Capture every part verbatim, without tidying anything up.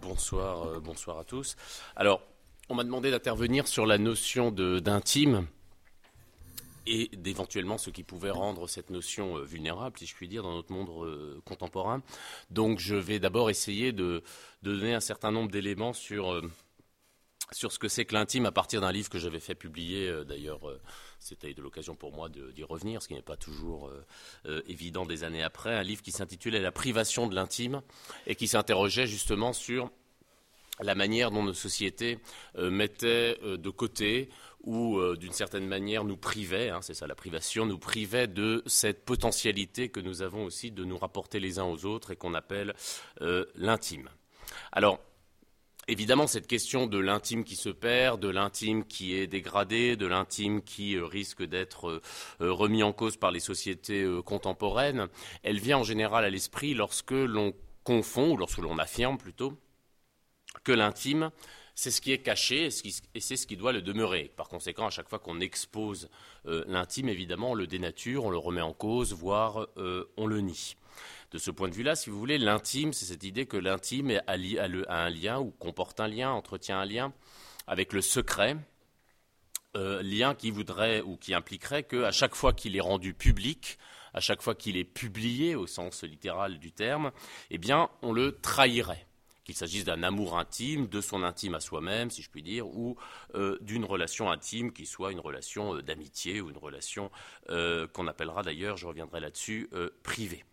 bonsoir, euh, bonsoir à tous. Alors, on m'a demandé d'intervenir sur la notion de, d'intime et d'éventuellement ce qui pouvait rendre cette notion euh, vulnérable, si je puis dire, dans notre monde euh, contemporain. Donc, je vais d'abord essayer de, de donner un certain nombre d'éléments sur, euh, sur ce que c'est que l'intime à partir d'un livre que j'avais fait publier. Euh, d'ailleurs, euh, c'était de l'occasion pour moi de, d'y revenir, ce qui n'est pas toujours euh, euh, évident des années après. Un livre qui s'intitulait « La privation de l'intime » et qui s'interrogeait justement sur la manière dont nos sociétés euh, mettaient euh, de côté ou euh, d'une certaine manière nous privaient, hein, c'est ça la privation, nous privaient de cette potentialité que nous avons aussi de nous rapporter les uns aux autres et qu'on appelle euh, l'intime. Alors, évidemment, cette question de l'intime qui se perd, de l'intime qui est dégradé, de l'intime qui euh, risque d'être euh, remis en cause par les sociétés euh, contemporaines, elle vient en général à l'esprit lorsque l'on confond, ou lorsque l'on affirme plutôt, que l'intime, c'est ce qui est caché et c'est ce qui doit le demeurer. Par conséquent, à chaque fois qu'on expose euh, l'intime, évidemment, on le dénature, on le remet en cause, voire euh, on le nie. De ce point de vue-là, si vous voulez, l'intime, c'est cette idée que l'intime a, a, a un lien ou comporte un lien, entretient un lien avec le secret, euh, lien qui voudrait ou qui impliquerait qu'à chaque fois qu'il est rendu public, à chaque fois qu'il est publié au sens littéral du terme, eh bien, on le trahirait. Qu'il s'agisse d'un amour intime, de son intime à soi-même, si je puis dire, ou euh, d'une relation intime qui soit une relation euh, d'amitié ou une relation euh, qu'on appellera d'ailleurs, je reviendrai là-dessus, euh, privée.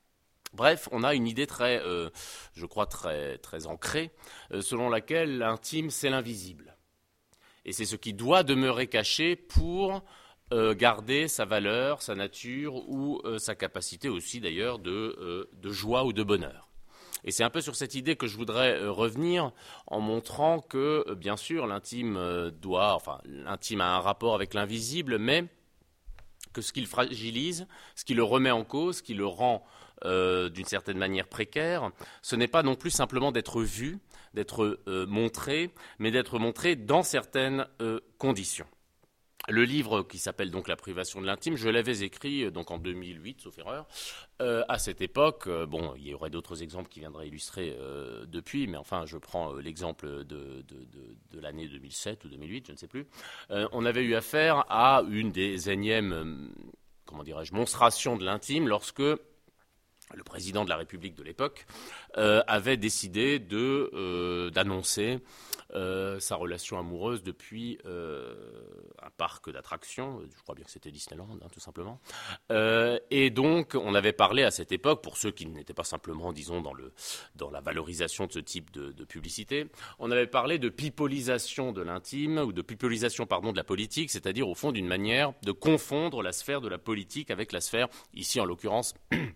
Bref, on a une idée très, euh, je crois, très, très ancrée, euh, selon laquelle l'intime, c'est l'invisible. Et c'est ce qui doit demeurer caché pour euh, garder sa valeur, sa nature ou euh, sa capacité aussi d'ailleurs de, euh, de joie ou de bonheur. Et c'est un peu sur cette idée que je voudrais euh, revenir en montrant que, euh, bien sûr, l'intime euh, doit, enfin, l'intime a un rapport avec l'invisible, mais que ce qui le fragilise, ce qui le remet en cause, ce qui le rend euh, d'une certaine manière précaire, ce n'est pas non plus simplement d'être vu, d'être euh, montré, mais d'être montré dans certaines euh, conditions. Le livre qui s'appelle donc « La privation de l'intime », je l'avais écrit donc en deux mille huit, sauf erreur. Euh, à cette époque, euh, bon, il y aurait d'autres exemples qui viendraient illustrer euh, depuis, mais enfin, je prends euh, l'exemple de, de, de, de l'année deux mille sept ou deux mille huit, je ne sais plus. Euh, on avait eu affaire à une des énièmes, euh, comment dirais-je, monstrations de l'intime lorsque le président de la République de l'époque euh, avait décidé de, euh, d'annoncer euh, sa relation amoureuse depuis euh, un parc d'attractions, je crois bien que c'était Disneyland, hein, tout simplement. Euh, et donc, on avait parlé à cette époque, pour ceux qui n'étaient pas simplement, disons, dans, le, dans la valorisation de ce type de, de publicité, on avait parlé de pipolisation de l'intime, ou de pipolisation, pardon, de la politique, c'est-à-dire, au fond, d'une manière de confondre la sphère de la politique avec la sphère, ici en l'occurrence,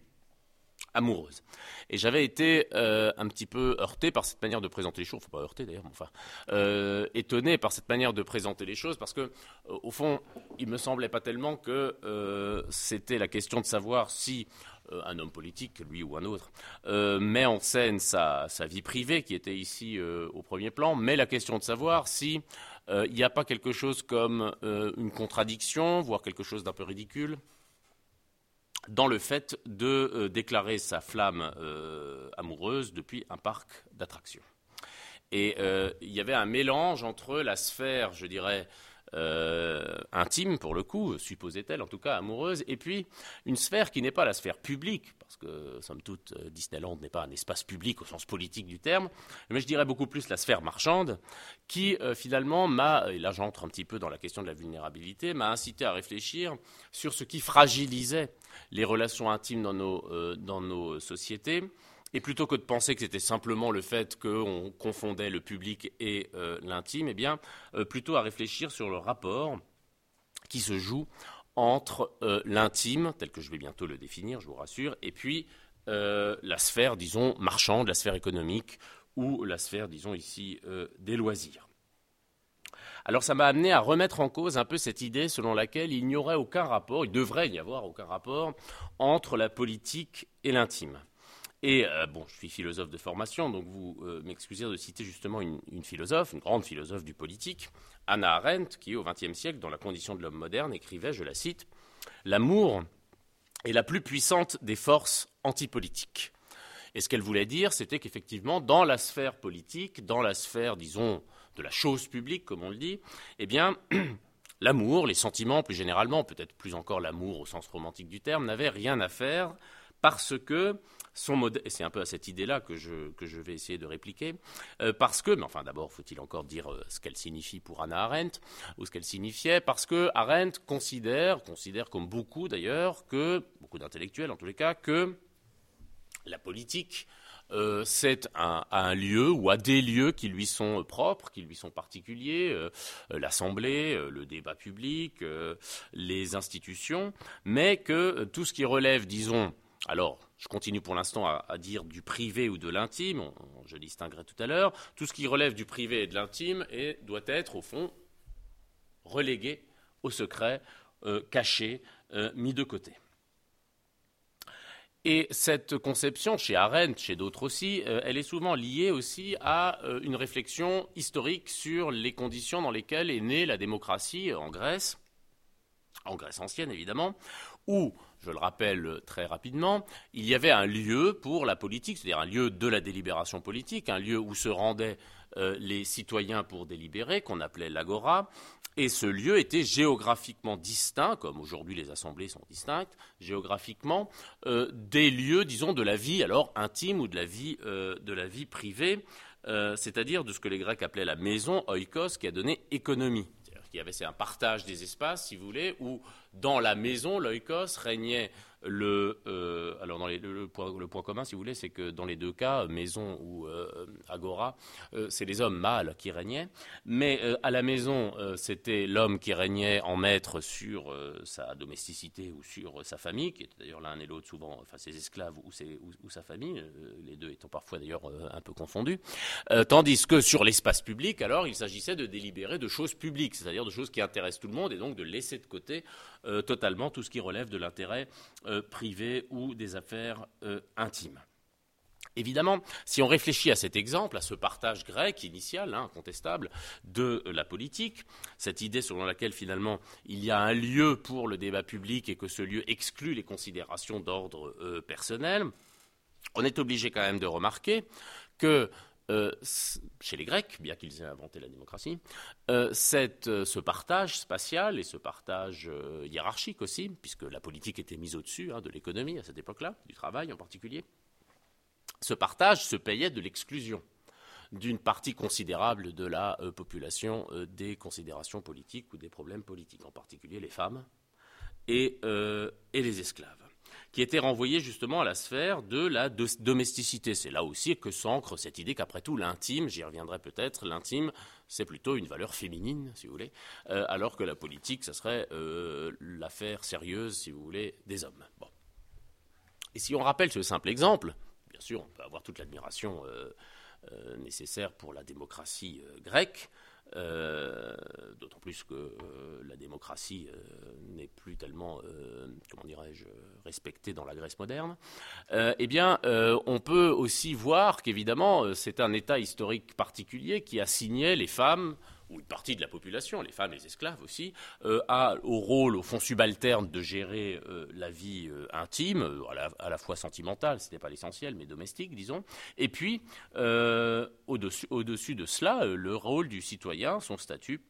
amoureuse. Et j'avais été euh, un petit peu heurté par cette manière de présenter les choses, faut pas heurter d'ailleurs, mais enfin, euh, étonné par cette manière de présenter les choses, parce que, euh, au fond, il me semblait pas tellement que euh, c'était la question de savoir si euh, un homme politique, lui ou un autre, euh, met en scène sa, sa vie privée, qui était ici euh, au premier plan, mais la question de savoir si euh, il n'y a pas quelque chose comme euh, une contradiction, voire quelque chose d'un peu ridicule, dans le fait de euh, déclarer sa flamme euh, amoureuse depuis un parc d'attractions. Et euh, il y avait un mélange entre la sphère, je dirais, euh, intime, pour le coup, supposait-elle, en tout cas amoureuse, et puis une sphère qui n'est pas la sphère publique, parce que, somme toute, Disneyland n'est pas un espace public au sens politique du terme, mais je dirais beaucoup plus la sphère marchande, qui, euh, finalement, m'a, et là j'entre un petit peu dans la question de la vulnérabilité, m'a incité à réfléchir sur ce qui fragilisait les relations intimes dans nos, euh, dans nos sociétés. Et plutôt que de penser que c'était simplement le fait qu'on confondait le public et euh, l'intime, eh bien, euh, plutôt à réfléchir sur le rapport qui se joue entre euh, l'intime, tel que je vais bientôt le définir, je vous rassure, et puis euh, la sphère, disons, marchande, la sphère économique, ou la sphère, disons ici, euh, des loisirs. Alors ça m'a amené à remettre en cause un peu cette idée selon laquelle il n'y aurait aucun rapport, il devrait n'y avoir aucun rapport entre la politique et l'intime. Et euh, bon, je suis philosophe de formation, donc vous euh, m'excusez de citer justement une, une philosophe, une grande philosophe du politique, Hannah Arendt, qui au vingtième siècle, dans La condition de l'homme moderne, écrivait, je la cite, « L'amour est la plus puissante des forces antipolitiques. Et ce qu'elle voulait dire, c'était qu'effectivement, dans la sphère politique, dans la sphère, disons, de la chose publique, comme on le dit, eh bien, l'amour, les sentiments, plus généralement, peut-être plus encore l'amour au sens romantique du terme, n'avaient rien à faire parce que son modèle, et c'est un peu à cette idée-là que je, que je vais essayer de répliquer, euh, parce que, mais enfin d'abord faut-il encore dire euh, ce qu'elle signifie pour Hannah Arendt, ou ce qu'elle signifiait, parce que Arendt considère, considère comme beaucoup d'ailleurs, que, beaucoup d'intellectuels en tous les cas, que la politique, euh, c'est un, un lieu ou à des lieux qui lui sont propres, qui lui sont particuliers, euh, l'Assemblée, euh, le débat public, euh, les institutions, mais que euh, tout ce qui relève, disons, alors, je continue pour l'instant à, à dire du privé ou de l'intime, on, je distinguerai tout à l'heure, tout ce qui relève du privé et de l'intime et doit être, au fond, relégué au secret, euh, caché, euh, mis de côté. Et cette conception, chez Arendt, chez d'autres aussi, euh, elle est souvent liée aussi à euh, une réflexion historique sur les conditions dans lesquelles est née la démocratie en Grèce, en Grèce ancienne évidemment, où, je le rappelle très rapidement, il y avait un lieu pour la politique, c'est-à-dire un lieu de la délibération politique, un lieu où se rendaient euh, les citoyens pour délibérer, qu'on appelait l'agora, et ce lieu était géographiquement distinct, comme aujourd'hui les assemblées sont distinctes, géographiquement, euh, des lieux, disons, de la vie alors intime ou de la vie, euh, de la vie privée, euh, c'est-à-dire de ce que les Grecs appelaient la maison, oikos, qui a donné économie. Il y avait c'est un partage des espaces, si vous voulez, où dans la maison, l'oikos, régnait le... Euh, alors, dans les, le, le, point, le point commun, si vous voulez, c'est que dans les deux cas, maison ou euh, agora, euh, c'est les hommes mâles qui régnaient. Mais euh, à la maison, euh, c'était l'homme qui régnait en maître sur euh, sa domesticité ou sur sa famille, qui était d'ailleurs l'un et l'autre souvent, enfin ses esclaves ou, ses, ou, ou sa famille, euh, les deux étant parfois d'ailleurs euh, un peu confondus. Euh, tandis que sur l'espace public, alors, il s'agissait de délibérer de choses publiques, c'est-à-dire de choses qui intéressent tout le monde et donc de laisser de côté euh, totalement tout ce qui relève de l'intérêt euh, privé ou des affaires euh, intimes. Évidemment, si on réfléchit à cet exemple, à ce partage grec initial, hein, incontestable, de la politique, cette idée selon laquelle finalement il y a un lieu pour le débat public et que ce lieu exclut les considérations d'ordre euh, personnel, on est obligé quand même de remarquer que Euh, chez les Grecs, bien qu'ils aient inventé la démocratie, euh, cette, euh, ce partage spatial et ce partage euh, hiérarchique aussi, puisque la politique était mise au-dessus hein, de l'économie à cette époque-là, du travail en particulier, ce partage se payait de l'exclusion d'une partie considérable de la euh, population euh, des considérations politiques ou des problèmes politiques, en particulier les femmes et, euh, et les esclaves, qui était renvoyé justement à la sphère de la domesticité. C'est là aussi que s'ancre cette idée qu'après tout, l'intime, j'y reviendrai peut-être, l'intime, c'est plutôt une valeur féminine, si vous voulez, euh, alors que la politique, ça serait euh, l'affaire sérieuse, si vous voulez, des hommes. Bon. Et si on rappelle ce simple exemple, bien sûr, on peut avoir toute l'admiration euh, euh, nécessaire pour la démocratie euh, grecque, Euh, d'autant plus que euh, la démocratie euh, n'est plus tellement, euh, comment dirais-je, respectée dans la Grèce moderne, euh, eh bien, euh, on peut aussi voir qu'évidemment, c'est un état historique particulier qui assignait les femmes, ou une partie de la population, les femmes, les esclaves aussi, euh, à, au rôle, au fond, subalterne de gérer euh, la vie euh, intime, à la, à la fois sentimentale, ce n'était pas l'essentiel, mais domestique, disons. Et puis, euh, au-dessus, au-dessus de cela, euh, le rôle du citoyen, son statut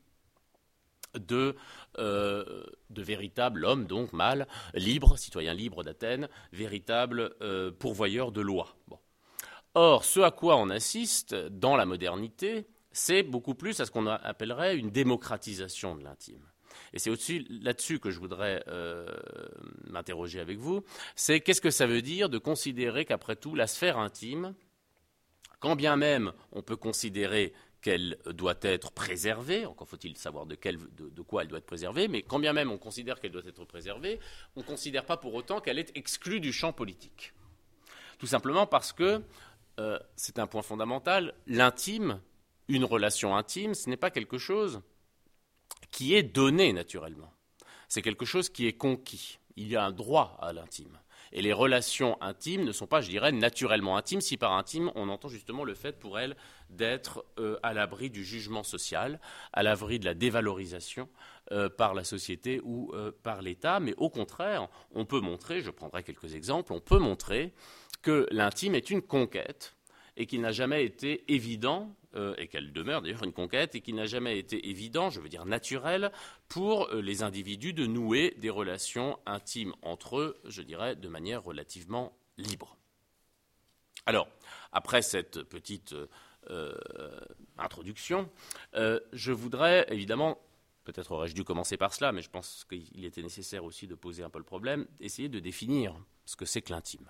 de, euh, de véritable homme, donc mâle, libre, citoyen libre d'Athènes, véritable euh, pourvoyeur de loi. Bon. Or, ce à quoi on assiste dans la modernité, c'est beaucoup plus à ce qu'on appellerait une démocratisation de l'intime. Et c'est aussi là-dessus que je voudrais euh, m'interroger avec vous, c'est qu'est-ce que ça veut dire de considérer qu'après tout, la sphère intime, quand bien même on peut considérer qu'elle doit être préservée, encore faut-il savoir de, quel, de, de quoi elle doit être préservée, mais quand bien même on considère qu'elle doit être préservée, on ne considère pas pour autant qu'elle est exclue du champ politique. Tout simplement parce que, euh, c'est un point fondamental, l'intime, une relation intime, ce n'est pas quelque chose qui est donné naturellement. C'est quelque chose qui est conquis. Il y a un droit à l'intime. Et les relations intimes ne sont pas, je dirais, naturellement intimes, si par intime, on entend justement le fait pour elles d'être euh, à l'abri du jugement social, à l'abri de la dévalorisation euh, par la société ou euh, par l'État. Mais au contraire, on peut montrer, je prendrai quelques exemples, on peut montrer que l'intime est une conquête et qu'il n'a jamais été évident, euh, et qu'elle demeure d'ailleurs une conquête, et qu'il n'a jamais été évident, je veux dire naturel, pour euh, les individus de nouer des relations intimes entre eux, je dirais, de manière relativement libre. Alors, après cette petite euh, introduction, euh, je voudrais évidemment, peut-être aurais-je dû commencer par cela, mais je pense qu'il était nécessaire aussi de poser un peu le problème, essayer de définir ce que c'est que l'intime.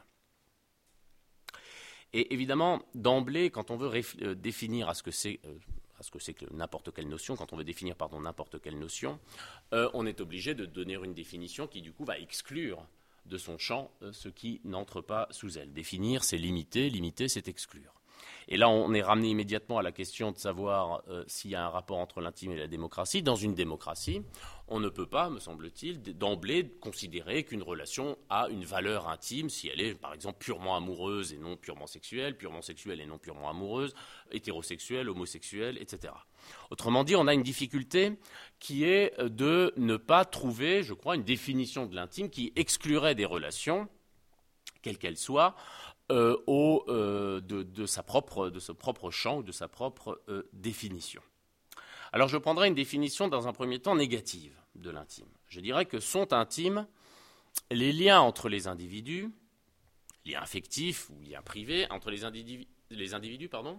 Et évidemment, d'emblée, quand on veut réf- euh, définir à ce que c'est, euh, à ce que c'est que n'importe quelle notion, quand on veut définir pardon, n'importe quelle notion, euh, on est obligé de donner une définition qui, du coup, va exclure de son champ euh, ce qui n'entre pas sous elle. Définir, c'est limiter, limiter, c'est exclure. Et là, on est ramené immédiatement à la question de savoir euh, s'il y a un rapport entre l'intime et la démocratie. Dans une démocratie, on ne peut pas, me semble-t-il, d'emblée considérer qu'une relation a une valeur intime si elle est, par exemple, purement amoureuse et non purement sexuelle, purement sexuelle et non purement amoureuse, hétérosexuelle, homosexuelle, et cetera. Autrement dit, on a une difficulté qui est de ne pas trouver, je crois, une définition de l'intime qui exclurait des relations, quelles qu'elles soient, Euh, au, euh, de, de, sa propre, de ce propre champ ou de sa propre euh, définition. Alors je prendrai une définition dans un premier temps négative de l'intime. Je dirais que sont intimes les liens entre les individus, liens affectifs ou liens privés entre les individus, les individus pardon,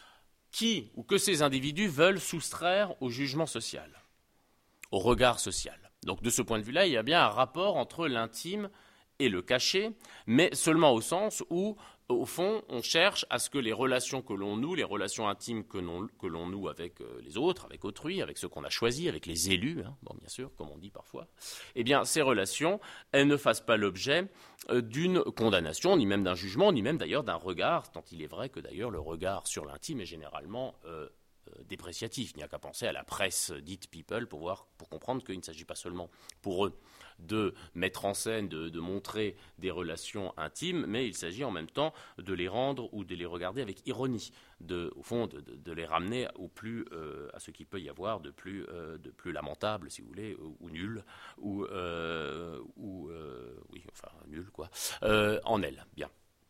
qui ou que ces individus veulent soustraire au jugement social, au regard social. Donc de ce point de vue-là, il y a bien un rapport entre l'intime et le caché, mais seulement au sens où, au fond, on cherche à ce que les relations que l'on noue, les relations intimes que l'on, que l'on noue avec les autres, avec autrui, avec ceux qu'on a choisis, avec les élus, hein, bon, bien sûr, comme on dit parfois, eh bien, ces relations, elles ne fassent pas l'objet euh, d'une condamnation, ni même d'un jugement, ni même d'ailleurs d'un regard, tant il est vrai que d'ailleurs le regard sur l'intime est généralement euh, euh, dépréciatif. Il n'y a qu'à penser à la presse dite people pour, voir, pour comprendre qu'il ne s'agit pas seulement pour eux de mettre en scène, de, de montrer des relations intimes, mais il s'agit en même temps de les rendre ou de les regarder avec ironie, de, au fond de, de, de les ramener au plus, euh, à ce qu'il peut y avoir de plus, euh, de plus lamentable, si vous voulez, ou, ou nul, ou, euh, ou euh, oui, enfin nul quoi, euh, en elles. Bien.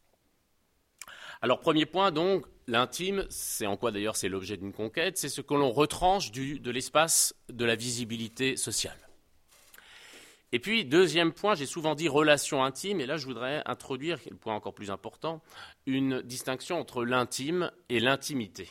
Alors premier point donc, l'intime, c'est en quoi d'ailleurs c'est l'objet d'une conquête, c'est ce que l'on retranche du, de l'espace de la visibilité sociale. Et puis, deuxième point, j'ai souvent dit relation intime, et là je voudrais introduire, le point encore plus important, une distinction entre l'intime et l'intimité.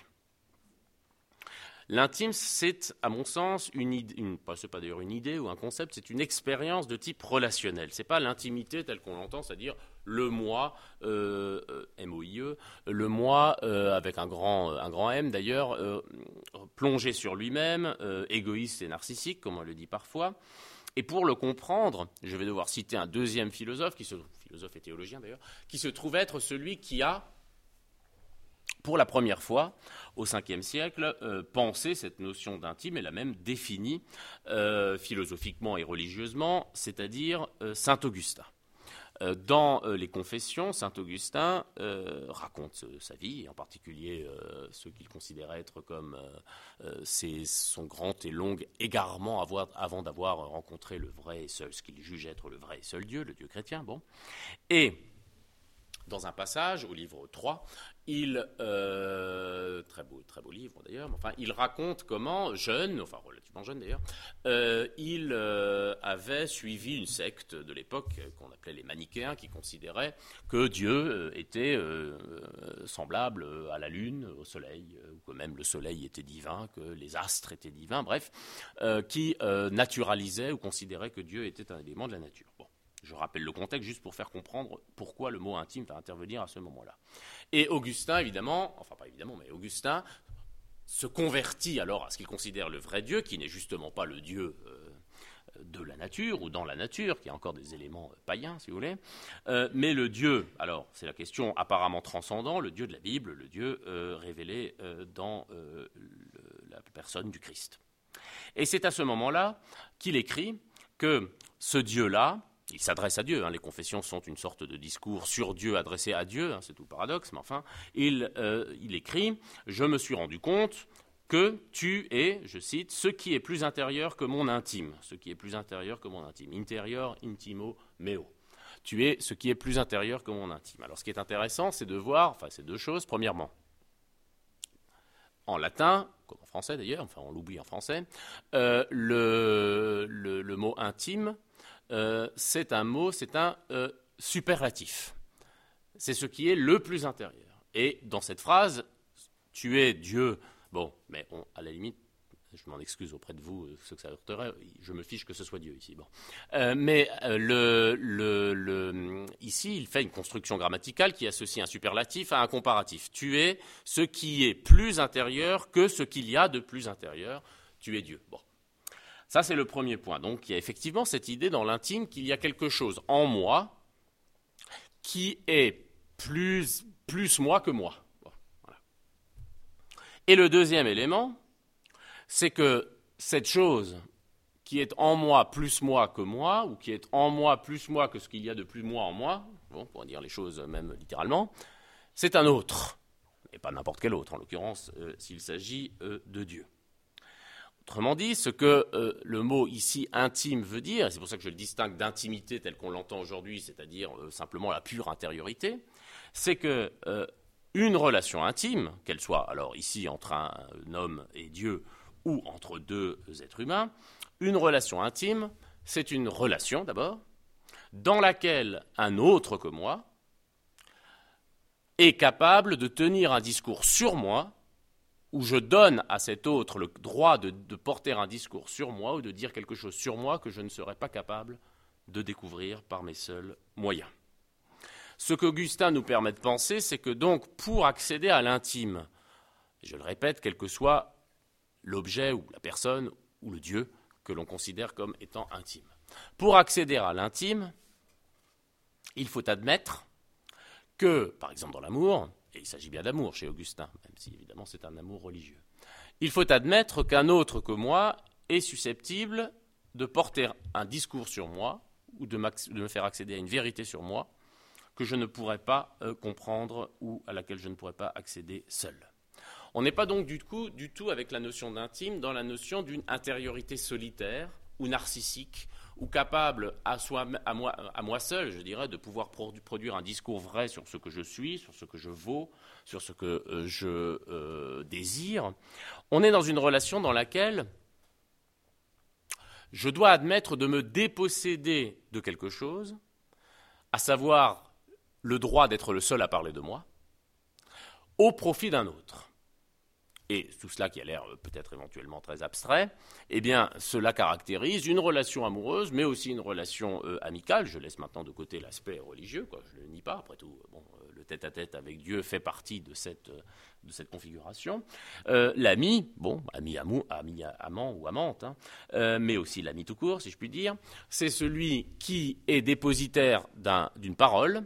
L'intime, c'est, à mon sens, une idée, une, c'est pas d'ailleurs une idée ou un concept, c'est une expérience de type relationnel. C'est pas l'intimité telle qu'on l'entend, c'est-à-dire le moi, euh, M O I E, le moi euh, avec un grand, un grand M d'ailleurs, euh, plongé sur lui-même, euh, égoïste et narcissique, comme on le dit parfois. Et pour le comprendre, je vais devoir citer un deuxième philosophe, qui se, philosophe et théologien d'ailleurs, qui se trouve être celui qui a, pour la première fois, au cinquième siècle, euh, pensé cette notion d'intime et l'a même définie euh, philosophiquement et religieusement, c'est-à-dire euh, saint Augustin. Euh, dans euh, les Confessions, saint Augustin euh, raconte euh, sa vie, et en particulier euh, ce qu'il considérait être comme euh, euh, ses, son grand et long égarement avoir, avant d'avoir rencontré le vrai et seul, ce qu'il juge être le vrai et seul Dieu, le Dieu chrétien. Bon. Et dans un passage, au livre trois, il, euh, très beau, très beau livre d'ailleurs, mais enfin, il raconte comment, jeune, enfin relativement jeune d'ailleurs, euh, il euh, avait suivi une secte de l'époque qu'on appelait les manichéens, qui considéraient que Dieu était euh, semblable à la lune, au soleil, ou que même le soleil était divin, que les astres étaient divins, bref, euh, qui euh, naturalisaient ou considéraient que Dieu était un élément de la nature. Bon. Je rappelle le contexte juste pour faire comprendre pourquoi le mot intime va intervenir à ce moment-là. Et Augustin, évidemment, enfin pas évidemment, mais Augustin se convertit alors à ce qu'il considère le vrai Dieu, qui n'est justement pas le Dieu euh, de la nature ou dans la nature, qui a encore des éléments païens, si vous voulez, euh, mais le Dieu, alors c'est la question apparemment transcendant, le Dieu de la Bible, le Dieu euh, révélé euh, dans euh, le, la personne du Christ. Et c'est à ce moment-là qu'il écrit que ce Dieu-là, il s'adresse à Dieu, hein, les confessions sont une sorte de discours sur Dieu adressé à Dieu, hein, c'est tout le paradoxe, mais enfin, il, euh, il écrit « Je me suis rendu compte que tu es, je cite, ce qui est plus intérieur que mon intime, ce qui est plus intérieur que mon intime, intérieur, intimo, meo ». Tu es ce qui est plus intérieur que mon intime. Alors ce qui est intéressant, c'est de voir, enfin c'est deux choses. Premièrement, en latin, comme en français d'ailleurs, enfin on l'oublie en français, euh, le, le, le mot intime, euh, c'est un mot, c'est un euh, superlatif. C'est ce qui est le plus intérieur. Et dans cette phrase, tu es Dieu, bon, mais on, à la limite, je m'en excuse auprès de vous, ce que ça heurterait, je me fiche que ce soit Dieu ici. Bon. Euh, mais euh, le, le, le, ici, il fait une construction grammaticale qui associe un superlatif à un comparatif. Tu es ce qui est plus intérieur que ce qu'il y a de plus intérieur. Tu es Dieu. Bon. Ça, c'est le premier point. Donc, il y a effectivement cette idée dans l'intime qu'il y a quelque chose en moi qui est plus, plus moi que moi. Bon, voilà. Et le deuxième élément, c'est que cette chose qui est en moi plus moi que moi, ou qui est en moi plus moi que ce qu'il y a de plus moi en moi, bon, pour dire les choses même littéralement, c'est un autre, et pas n'importe quel autre, en l'occurrence, euh, s'il s'agit euh, de Dieu. Autrement dit, ce que euh, le mot ici intime veut dire, et c'est pour ça que je le distingue d'intimité telle qu'on l'entend aujourd'hui, c'est-à-dire euh, simplement la pure intériorité, c'est que euh, une relation intime, qu'elle soit alors ici entre un, un homme et Dieu, ou entre deux êtres humains, une relation intime, c'est une relation d'abord, dans laquelle un autre que moi est capable de tenir un discours sur moi, où je donne à cet autre le droit de, de porter un discours sur moi ou de dire quelque chose sur moi que je ne serais pas capable de découvrir par mes seuls moyens. Ce qu'Augustin nous permet de penser, c'est que donc pour accéder à l'intime, je le répète, quel que soit l'objet ou la personne ou le Dieu que l'on considère comme étant intime. Pour accéder à l'intime, il faut admettre que, par exemple dans l'amour, et il s'agit bien d'amour chez Augustin, même si évidemment c'est un amour religieux, il faut admettre qu'un autre que moi est susceptible de porter un discours sur moi ou de, de me faire accéder à une vérité sur moi que je ne pourrais pas euh, comprendre ou à laquelle je ne pourrais pas accéder seul. On n'est pas donc du coup, du tout avec la notion d'intime dans la notion d'une intériorité solitaire ou narcissique ou capable à, soi, à, moi, à moi seul, je dirais, de pouvoir produire un discours vrai sur ce que je suis, sur ce que je vaux, sur ce que euh, je euh, désire. On est dans une relation dans laquelle je dois admettre de me déposséder de quelque chose, à savoir le droit d'être le seul à parler de moi, au profit d'un autre. Et tout cela qui a l'air peut-être éventuellement très abstrait, eh bien, cela caractérise une relation amoureuse, mais aussi une relation euh, amicale. Je laisse maintenant de côté l'aspect religieux, quoi, je ne le nie pas. Après tout, bon, euh, le tête-à-tête avec Dieu fait partie de cette, euh, de cette configuration. Euh, l'ami, bon, ami, amou, ami amant ou amante, hein, euh, mais aussi l'ami tout court, si je puis dire, c'est celui qui est dépositaire d'un, d'une parole,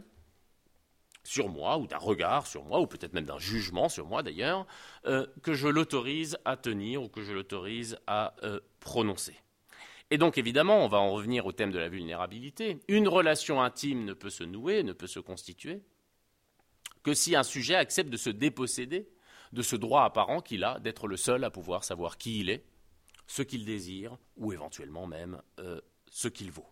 sur moi, ou d'un regard sur moi, ou peut-être même d'un jugement sur moi d'ailleurs, euh, que je l'autorise à tenir ou que je l'autorise à euh, prononcer. Et donc évidemment, on va en revenir au thème de la vulnérabilité. Une relation intime ne peut se nouer, ne peut se constituer, que si un sujet accepte de se déposséder de ce droit apparent qu'il a d'être le seul à pouvoir savoir qui il est, ce qu'il désire, ou éventuellement même euh, ce qu'il vaut.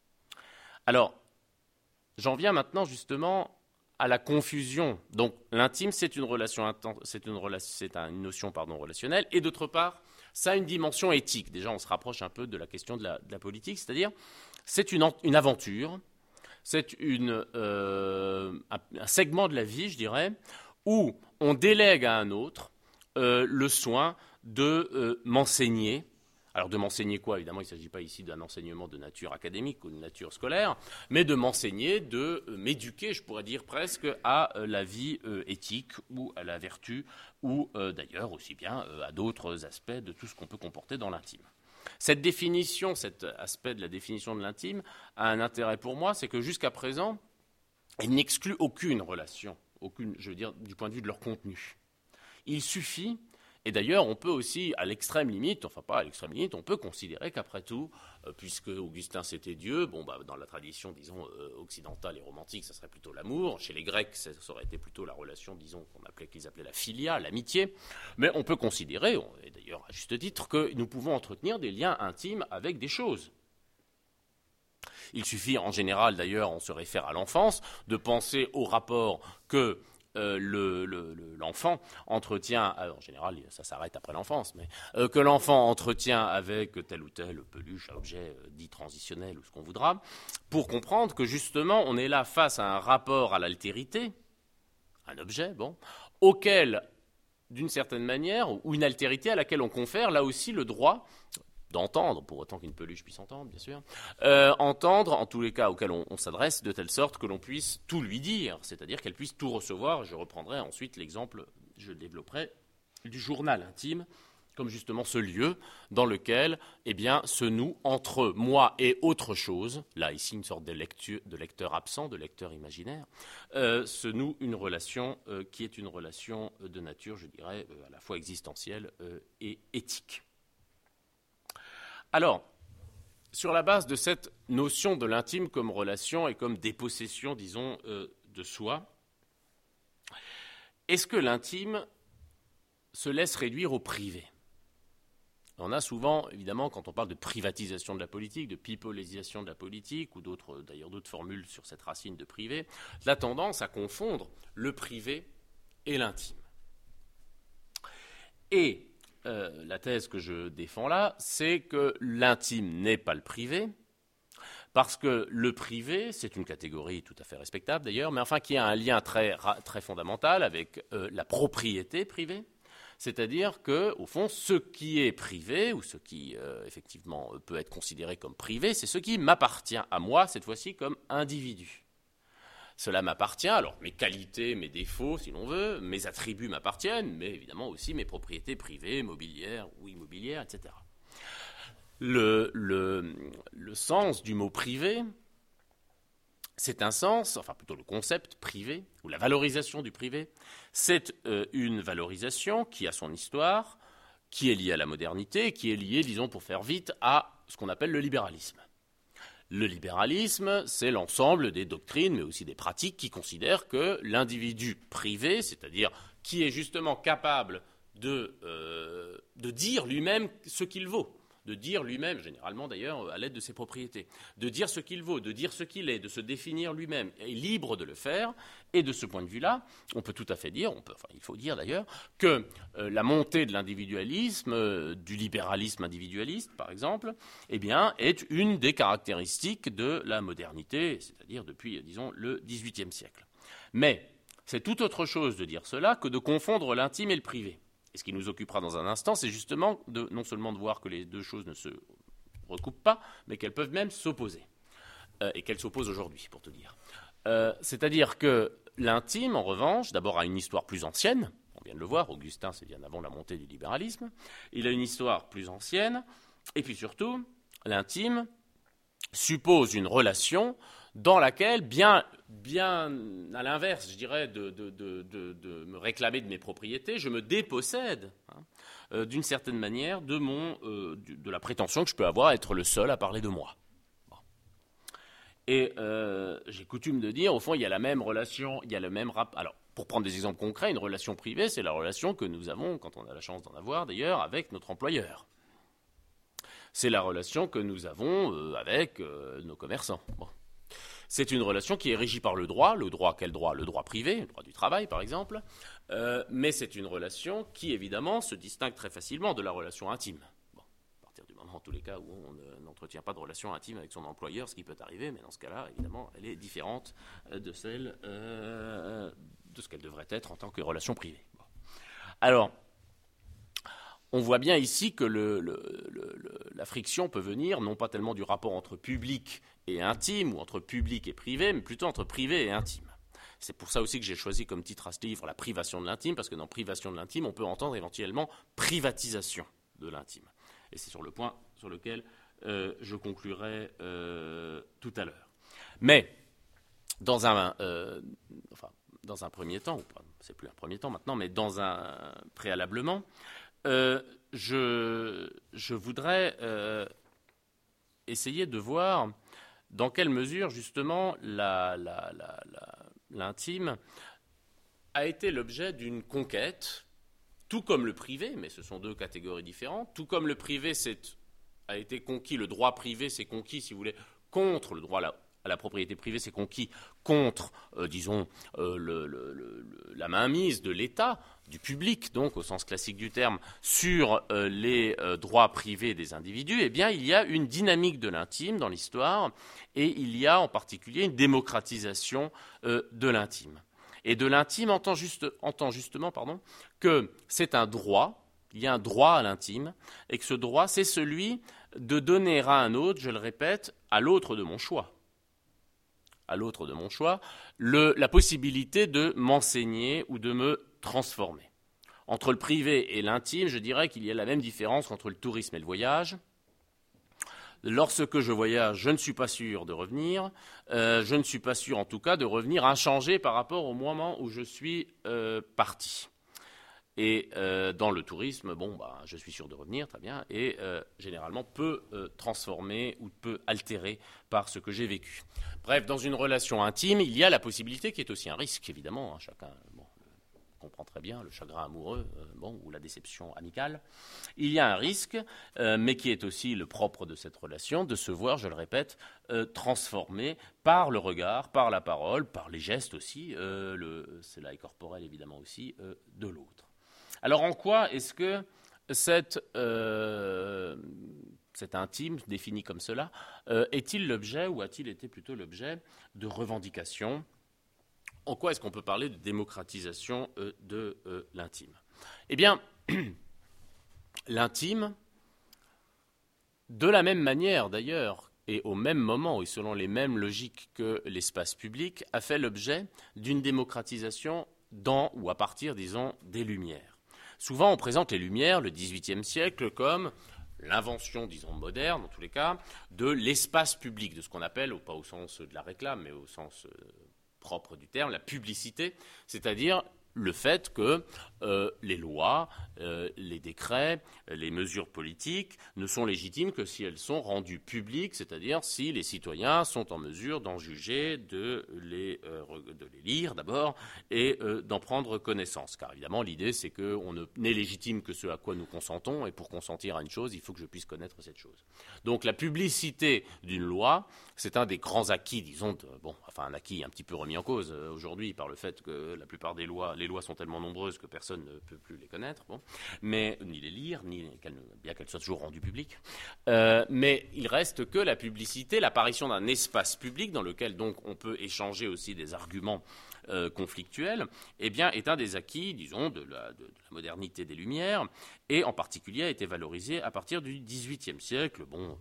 Alors, j'en viens maintenant justement à la confusion. Donc l'intime, c'est une relation intense, c'est une, relation, c'est une notion pardon, relationnelle, et d'autre part, ça a une dimension éthique. Déjà, on se rapproche un peu de la question de la, de la politique, c'est-à-dire, c'est une, une aventure, c'est une, euh, un, un segment de la vie, je dirais, où on délègue à un autre euh, le soin de euh, m'enseigner. Alors de m'enseigner quoi? Évidemment, il ne s'agit pas ici d'un enseignement de nature académique ou de nature scolaire, mais de m'enseigner, de euh, m'éduquer, je pourrais dire presque, à euh, la vie euh, éthique ou à la vertu, ou euh, d'ailleurs aussi bien euh, à d'autres aspects de tout ce qu'on peut comporter dans l'intime. Cette définition, cet aspect de la définition de l'intime, a un intérêt pour moi, c'est que jusqu'à présent, il n'exclut aucune relation, aucune, je veux dire, du point de vue de leur contenu. Il suffit. Et d'ailleurs, on peut aussi, à l'extrême limite, enfin pas à l'extrême limite, on peut considérer qu'après tout, euh, puisque Augustin c'était Dieu, bon, bah, dans la tradition, disons, euh, occidentale et romantique, ça serait plutôt l'amour. Chez les Grecs, ça, ça aurait été plutôt la relation, disons, qu'on appelait, qu'ils appelaient la philia, l'amitié. Mais on peut considérer, on, et d'ailleurs à juste titre, que nous pouvons entretenir des liens intimes avec des choses. Il suffit en général, d'ailleurs, on se réfère à l'enfance, de penser au rapport que euh, le, le, le, l'enfant entretient, alors, en général ça s'arrête après l'enfance, mais euh, que l'enfant entretient avec tel ou tel peluche, objet euh, dit transitionnel ou ce qu'on voudra, pour comprendre que justement on est là face à un rapport à l'altérité, un objet, bon, auquel, d'une certaine manière, ou une altérité à laquelle on confère là aussi le droit d'entendre, pour autant qu'une peluche puisse entendre, bien sûr, euh, entendre, en tous les cas auxquels on, on s'adresse, de telle sorte que l'on puisse tout lui dire, c'est-à-dire qu'elle puisse tout recevoir. Je reprendrai ensuite l'exemple, je développerai, du journal intime, comme justement ce lieu dans lequel eh bien, se noue entre moi et autre chose, là ici une sorte de, lecture, de lecteur absent, de lecteur imaginaire, euh, se noue une relation euh, qui est une relation de nature, je dirais, euh, à la fois existentielle euh, et éthique. Alors, sur la base de cette notion de l'intime comme relation et comme dépossession, disons, euh, de soi, est-ce que l'intime se laisse réduire au privé ? On a souvent, évidemment, quand on parle de privatisation de la politique, de peopleisation de la politique, ou d'autres, d'ailleurs d'autres formules sur cette racine de privé, la tendance à confondre le privé et l'intime. Et Euh, la thèse que je défends là, c'est que l'intime n'est pas le privé, parce que le privé, c'est une catégorie tout à fait respectable d'ailleurs, mais enfin qui a un lien très, très fondamental avec euh, la propriété privée, c'est-à-dire que, au fond, ce qui est privé, ou ce qui euh, effectivement peut être considéré comme privé, c'est ce qui m'appartient à moi, cette fois-ci comme individu. Cela m'appartient, alors mes qualités, mes défauts, si l'on veut, mes attributs m'appartiennent, mais évidemment aussi mes propriétés privées, mobilières ou immobilières, et cetera. Le, le, le sens du mot privé, c'est un sens, enfin plutôt le concept privé, ou la valorisation du privé, c'est euh, une valorisation qui a son histoire, qui est liée à la modernité, qui est liée, disons pour faire vite, à ce qu'on appelle le libéralisme. Le libéralisme, c'est l'ensemble des doctrines, mais aussi des pratiques qui considèrent que l'individu privé, c'est-à-dire qui est justement capable de, euh, de dire lui-même ce qu'il vaut, de dire lui-même, généralement d'ailleurs à l'aide de ses propriétés, de dire ce qu'il vaut, de dire ce qu'il est, de se définir lui-même, est libre de le faire. Et de ce point de vue-là, on peut tout à fait dire, on peut, enfin, il faut dire d'ailleurs, que euh, la montée de l'individualisme, euh, du libéralisme individualiste par exemple, eh bien, est une des caractéristiques de la modernité, c'est-à-dire depuis, disons, le dix-huitième siècle. Mais c'est tout autre chose de dire cela que de confondre l'intime et le privé. Et ce qui nous occupera dans un instant, c'est justement de, non seulement de voir que les deux choses ne se recoupent pas, mais qu'elles peuvent même s'opposer. Euh, et qu'elles s'opposent aujourd'hui, pour te dire. Euh, c'est-à-dire que l'intime, en revanche, d'abord a une histoire plus ancienne. On vient de le voir, Augustin, c'est bien avant la montée du libéralisme. Il a une histoire plus ancienne. Et puis surtout, l'intime suppose une relation dans laquelle, bien, bien à l'inverse, je dirais, de, de, de, de, de me réclamer de mes propriétés, je me dépossède, hein, euh, d'une certaine manière, de, mon, euh, de la prétention que je peux avoir à être le seul à parler de moi. Bon. Et euh, j'ai coutume de dire, au fond, il y a la même relation, il y a le même rapport. Alors, pour prendre des exemples concrets, une relation privée, c'est la relation que nous avons, quand on a la chance d'en avoir d'ailleurs, avec notre employeur. C'est la relation que nous avons euh, avec euh, nos commerçants. Bon. C'est une relation qui est régie par le droit. Le droit, quel droit ? Le droit privé, le droit du travail, par exemple. Euh, mais c'est une relation qui, évidemment, se distingue très facilement de la relation intime. Bon, à partir du moment, en tous les cas, où on euh, n'entretient pas de relation intime avec son employeur, ce qui peut arriver, mais dans ce cas-là, évidemment, elle est différente de celle euh, de ce qu'elle devrait être en tant que relation privée. Bon. Alors, on voit bien ici que le, le, le, le, la friction peut venir, non pas tellement du rapport entre public et intime, ou entre public et privé, mais plutôt entre privé et intime. C'est pour ça aussi que j'ai choisi comme titre à ce livre la privation de l'intime, parce que dans privation de l'intime, on peut entendre éventuellement privatisation de l'intime. Et c'est sur le point sur lequel euh, je conclurai euh, tout à l'heure. Mais, dans un, euh, enfin, dans un premier temps, c'est plus un premier temps maintenant, mais dans un préalablement, Euh, je, je voudrais euh, essayer de voir dans quelle mesure, justement, la, la, la, la, l'intime a été l'objet d'une conquête, tout comme le privé, mais ce sont deux catégories différentes, tout comme le privé c'est, a été conquis, le droit privé s'est conquis, si vous voulez, contre le droit à la, à la propriété privée, c'est conquis contre, euh, disons, euh, le, le, le, la mainmise de l'État, du public, donc au sens classique du terme, sur euh, les euh, droits privés des individus, eh bien, il y a une dynamique de l'intime dans l'histoire, et il y a en particulier une démocratisation euh, de l'intime. Et de l'intime entend, juste, entend justement pardon, que c'est un droit, il y a un droit à l'intime, et que ce droit, c'est celui de donner à un autre, je le répète, à l'autre de mon choix, à l'autre de mon choix, le, la possibilité de m'enseigner ou de me transformer. Entre le privé et l'intime, je dirais qu'il y a la même différence entre le tourisme et le voyage. Lorsque je voyage, je ne suis pas sûr de revenir. Euh, je ne suis pas sûr, en tout cas, de revenir inchangé par rapport au moment où je suis euh, parti. Et euh, dans le tourisme, bon, bah, je suis sûr de revenir, très bien, et euh, généralement peu euh, transformé ou peu altéré par ce que j'ai vécu. Bref, dans une relation intime, il y a la possibilité, qui est aussi un risque, évidemment, hein, chacun bon, comprend très bien, le chagrin amoureux euh, bon, ou la déception amicale. Il y a un risque, euh, mais qui est aussi le propre de cette relation, de se voir, je le répète, euh, transformé par le regard, par la parole, par les gestes aussi, euh, le, cela est corporel évidemment aussi, euh, de l'autre. Alors en quoi est-ce que cette, euh, cet intime, défini comme cela, euh, est-il l'objet, ou a-t-il été plutôt l'objet de revendications ? En quoi est-ce qu'on peut parler de démocratisation euh, de euh, l'intime ? Eh bien, l'intime, de la même manière d'ailleurs, et au même moment, et selon les mêmes logiques que l'espace public, a fait l'objet d'une démocratisation dans ou à partir, disons, des Lumières. Souvent, on présente les Lumières, le dix-huitième siècle, comme l'invention, disons, moderne, en tous les cas, de l'espace public, de ce qu'on appelle, pas au sens de la réclame, mais au sens euh, propre du terme, la publicité, c'est-à-dire le fait que euh, les lois, euh, les décrets, les mesures politiques ne sont légitimes que si elles sont rendues publiques, c'est-à-dire si les citoyens sont en mesure d'en juger, de les, euh, de les lire d'abord et euh, d'en prendre connaissance. Car évidemment, l'idée, c'est qu'on n'est légitime que ce à quoi nous consentons, et pour consentir à une chose, il faut que je puisse connaître cette chose. Donc la publicité d'une loi, c'est un des grands acquis, disons, de, bon, enfin un acquis un petit peu remis en cause euh, aujourd'hui par le fait que la plupart des lois, les lois sont tellement nombreuses que personne ne peut plus les connaître, bon, mais ni les lire, ni qu'elles, bien qu'elles soient toujours rendues publiques. Euh, mais il reste que la publicité, l'apparition d'un espace public dans lequel donc on peut échanger aussi des arguments euh, conflictuels, eh bien, est un des acquis, disons, de la, de, de la modernité des Lumières, et en particulier a été valorisé à partir du dix-huitième siècle. Bon,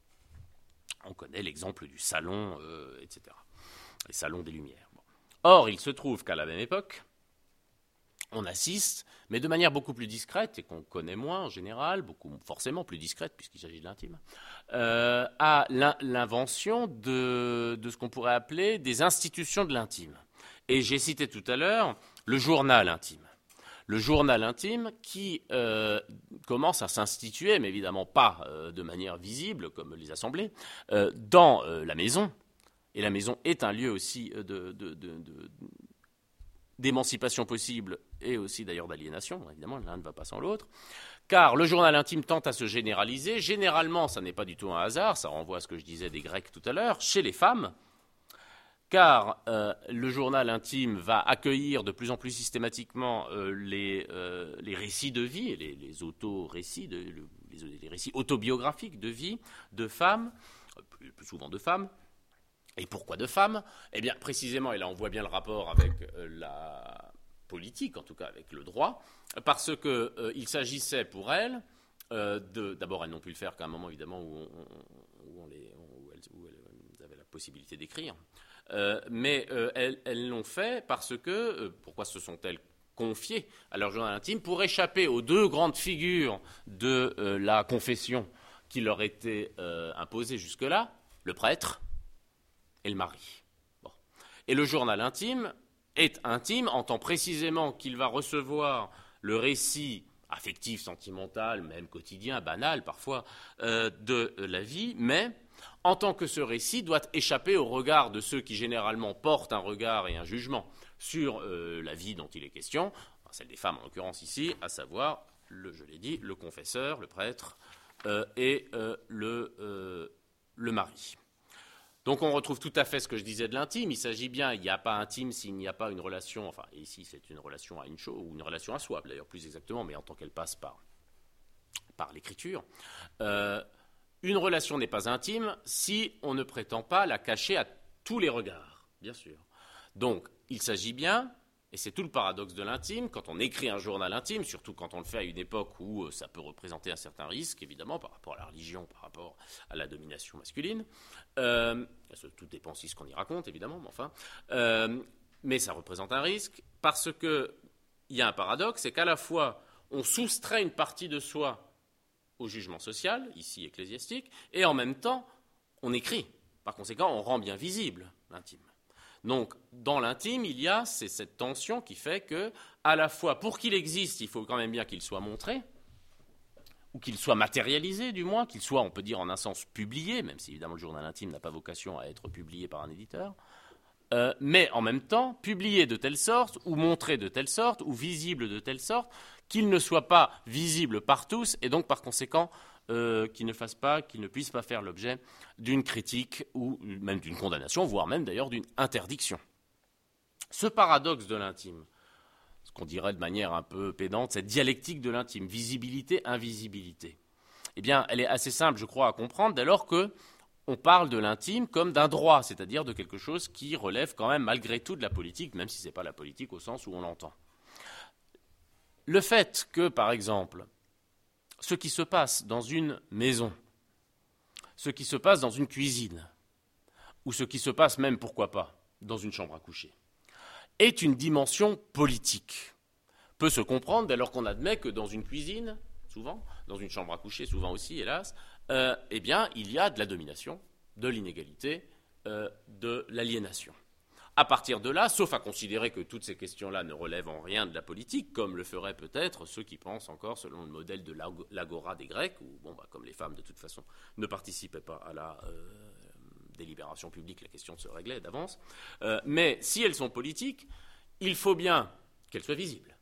on connaît l'exemple du salon, euh, et cetera. Les salons des Lumières. Bon. Or, il se trouve qu'à la même époque, on assiste, mais de manière beaucoup plus discrète, et qu'on connaît moins en général, beaucoup forcément plus discrète puisqu'il s'agit de l'intime, euh, à l'invention de, de ce qu'on pourrait appeler des institutions de l'intime. Et j'ai cité tout à l'heure le journal intime. Le journal intime qui euh, commence à s'instituer, mais évidemment pas euh, de manière visible comme les assemblées, euh, dans euh, la maison. Et la maison est un lieu aussi de, de, de, de, d'émancipation possible et aussi d'ailleurs d'aliénation. Évidemment, l'un ne va pas sans l'autre. Car le journal intime tente à se généraliser. Généralement, ça n'est pas du tout un hasard, ça renvoie à ce que je disais des Grecs tout à l'heure, chez les femmes. Car euh, le journal intime va accueillir de plus en plus systématiquement euh, les, euh, les récits de vie, les, les auto-récits, de, les, les récits autobiographiques de vie de femmes, plus, plus souvent de femmes. Et pourquoi de femmes ? Eh bien, précisément, et là on voit bien le rapport avec euh, la politique, en tout cas avec le droit, parce qu'il euh, s'agissait pour elles, euh, de, d'abord elles n'ont pu le faire qu'à un moment évidemment où, on, où, on les, où, elles, où elles avaient la possibilité d'écrire, euh, mais euh, elles, elles l'ont fait parce que, euh, pourquoi se sont-elles confiées à leur journal intime ? Pour échapper aux deux grandes figures de euh, la confession qui leur étaient euh, imposées jusque-là, le prêtre et le mari. Bon. Et le journal intime est intime, entend précisément qu'il va recevoir le récit affectif, sentimental, même quotidien, banal parfois, euh, de la vie, mais en tant que ce récit doit échapper au regard de ceux qui généralement portent un regard et un jugement sur euh, la vie dont il est question, celle des femmes en l'occurrence ici, à savoir, le, je l'ai dit, le confesseur, le prêtre euh, et euh, le, euh, le mari. Donc on retrouve tout à fait ce que je disais de l'intime. Il s'agit bien, il n'y a pas intime s'il n'y a pas une relation, enfin ici c'est une relation à une chose, ou une relation à soi, d'ailleurs plus exactement, mais en tant qu'elle passe par, par l'écriture. Euh, une relation n'est pas intime si on ne prétend pas la cacher à tous les regards, bien sûr. Donc il s'agit bien, et c'est tout le paradoxe de l'intime, quand on écrit un journal intime, surtout quand on le fait à une époque où ça peut représenter un certain risque, évidemment, par rapport à la religion, par rapport à la domination masculine. Euh, tout dépend aussi de ce qu'on y raconte, évidemment, mais enfin. Euh, mais ça représente un risque, parce qu'il y a un paradoxe, c'est qu'à la fois, on soustrait une partie de soi au jugement social, ici ecclésiastique, et en même temps, on écrit. Par conséquent, on rend bien visible l'intime. Donc, dans l'intime, il y a c'est cette tension qui fait que, à la fois, pour qu'il existe, il faut quand même bien qu'il soit montré, ou qu'il soit matérialisé, du moins, qu'il soit, on peut dire, en un sens publié, même si évidemment le journal intime n'a pas vocation à être publié par un éditeur, euh, mais en même temps, publié de telle sorte, ou montré de telle sorte, ou visible de telle sorte, qu'il ne soit pas visible par tous, et donc, par conséquent, Euh, qui ne fasse pas, qui ne puisse pas faire l'objet d'une critique ou même d'une condamnation, voire même d'ailleurs d'une interdiction. Ce paradoxe de l'intime, ce qu'on dirait de manière un peu pédante, cette dialectique de l'intime, visibilité, invisibilité, eh bien, elle est assez simple, je crois, à comprendre dès lors qu'on parle de l'intime comme d'un droit, c'est-à-dire de quelque chose qui relève quand même malgré tout de la politique, même si ce n'est pas la politique au sens où on l'entend. Le fait que, par exemple, ce qui se passe dans une maison, ce qui se passe dans une cuisine, ou ce qui se passe même, pourquoi pas, dans une chambre à coucher, est une dimension politique. Peut se comprendre dès lors qu'on admet que dans une cuisine, souvent, dans une chambre à coucher, souvent aussi, hélas, euh, eh bien, il y a de la domination, de l'inégalité, euh, de l'aliénation. À partir de là, sauf à considérer que toutes ces questions-là ne relèvent en rien de la politique, comme le feraient peut-être ceux qui pensent encore selon le modèle de l'agora des Grecs, où, bon, bah, comme les femmes, de toute façon, ne participaient pas à la euh, délibération publique, la question se réglait d'avance. Euh, mais si elles sont politiques, il faut bien qu'elles soient visibles.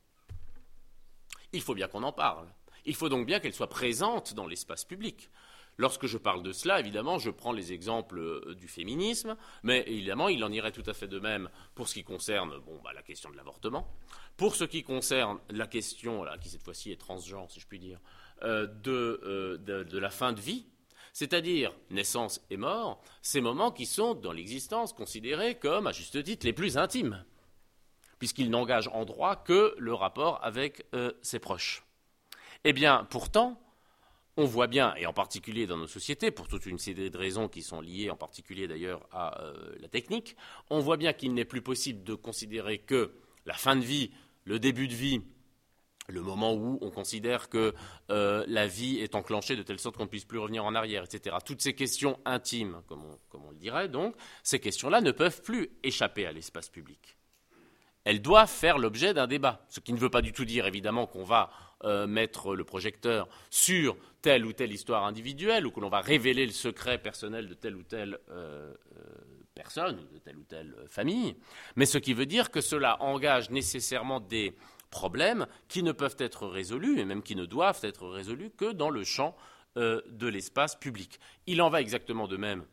Il faut bien qu'on en parle. Il faut donc bien qu'elles soient présentes dans l'espace public. Lorsque je parle de cela, évidemment, je prends les exemples du féminisme, mais évidemment, il en irait tout à fait de même pour ce qui concerne bon, bah, la question de l'avortement, pour ce qui concerne la question, là, qui cette fois-ci est transgenre, si je puis dire, euh, de, euh, de, de la fin de vie, c'est-à-dire naissance et mort, ces moments qui sont, dans l'existence, considérés comme, à juste titre, les plus intimes, puisqu'ils n'engagent en droit que le rapport avec euh, ses proches. Eh bien, pourtant, on voit bien, et en particulier dans nos sociétés, pour toute une série de raisons qui sont liées en particulier d'ailleurs à euh, la technique, on voit bien qu'il n'est plus possible de considérer que la fin de vie, le début de vie, le moment où on considère que euh, la vie est enclenchée de telle sorte qu'on ne puisse plus revenir en arrière, et cetera. Toutes ces questions intimes, comme on, comme on le dirait, donc, ces questions-là ne peuvent plus échapper à l'espace public. Elles doivent faire l'objet d'un débat, ce qui ne veut pas du tout dire évidemment qu'on va euh, mettre le projecteur sur telle ou telle histoire individuelle ou que l'on va révéler le secret personnel de telle ou telle euh, euh, personne ou de telle ou telle famille, mais ce qui veut dire que cela engage nécessairement des problèmes qui ne peuvent être résolus et même qui ne doivent être résolus que dans le champ euh, de l'espace public. Il en va exactement de même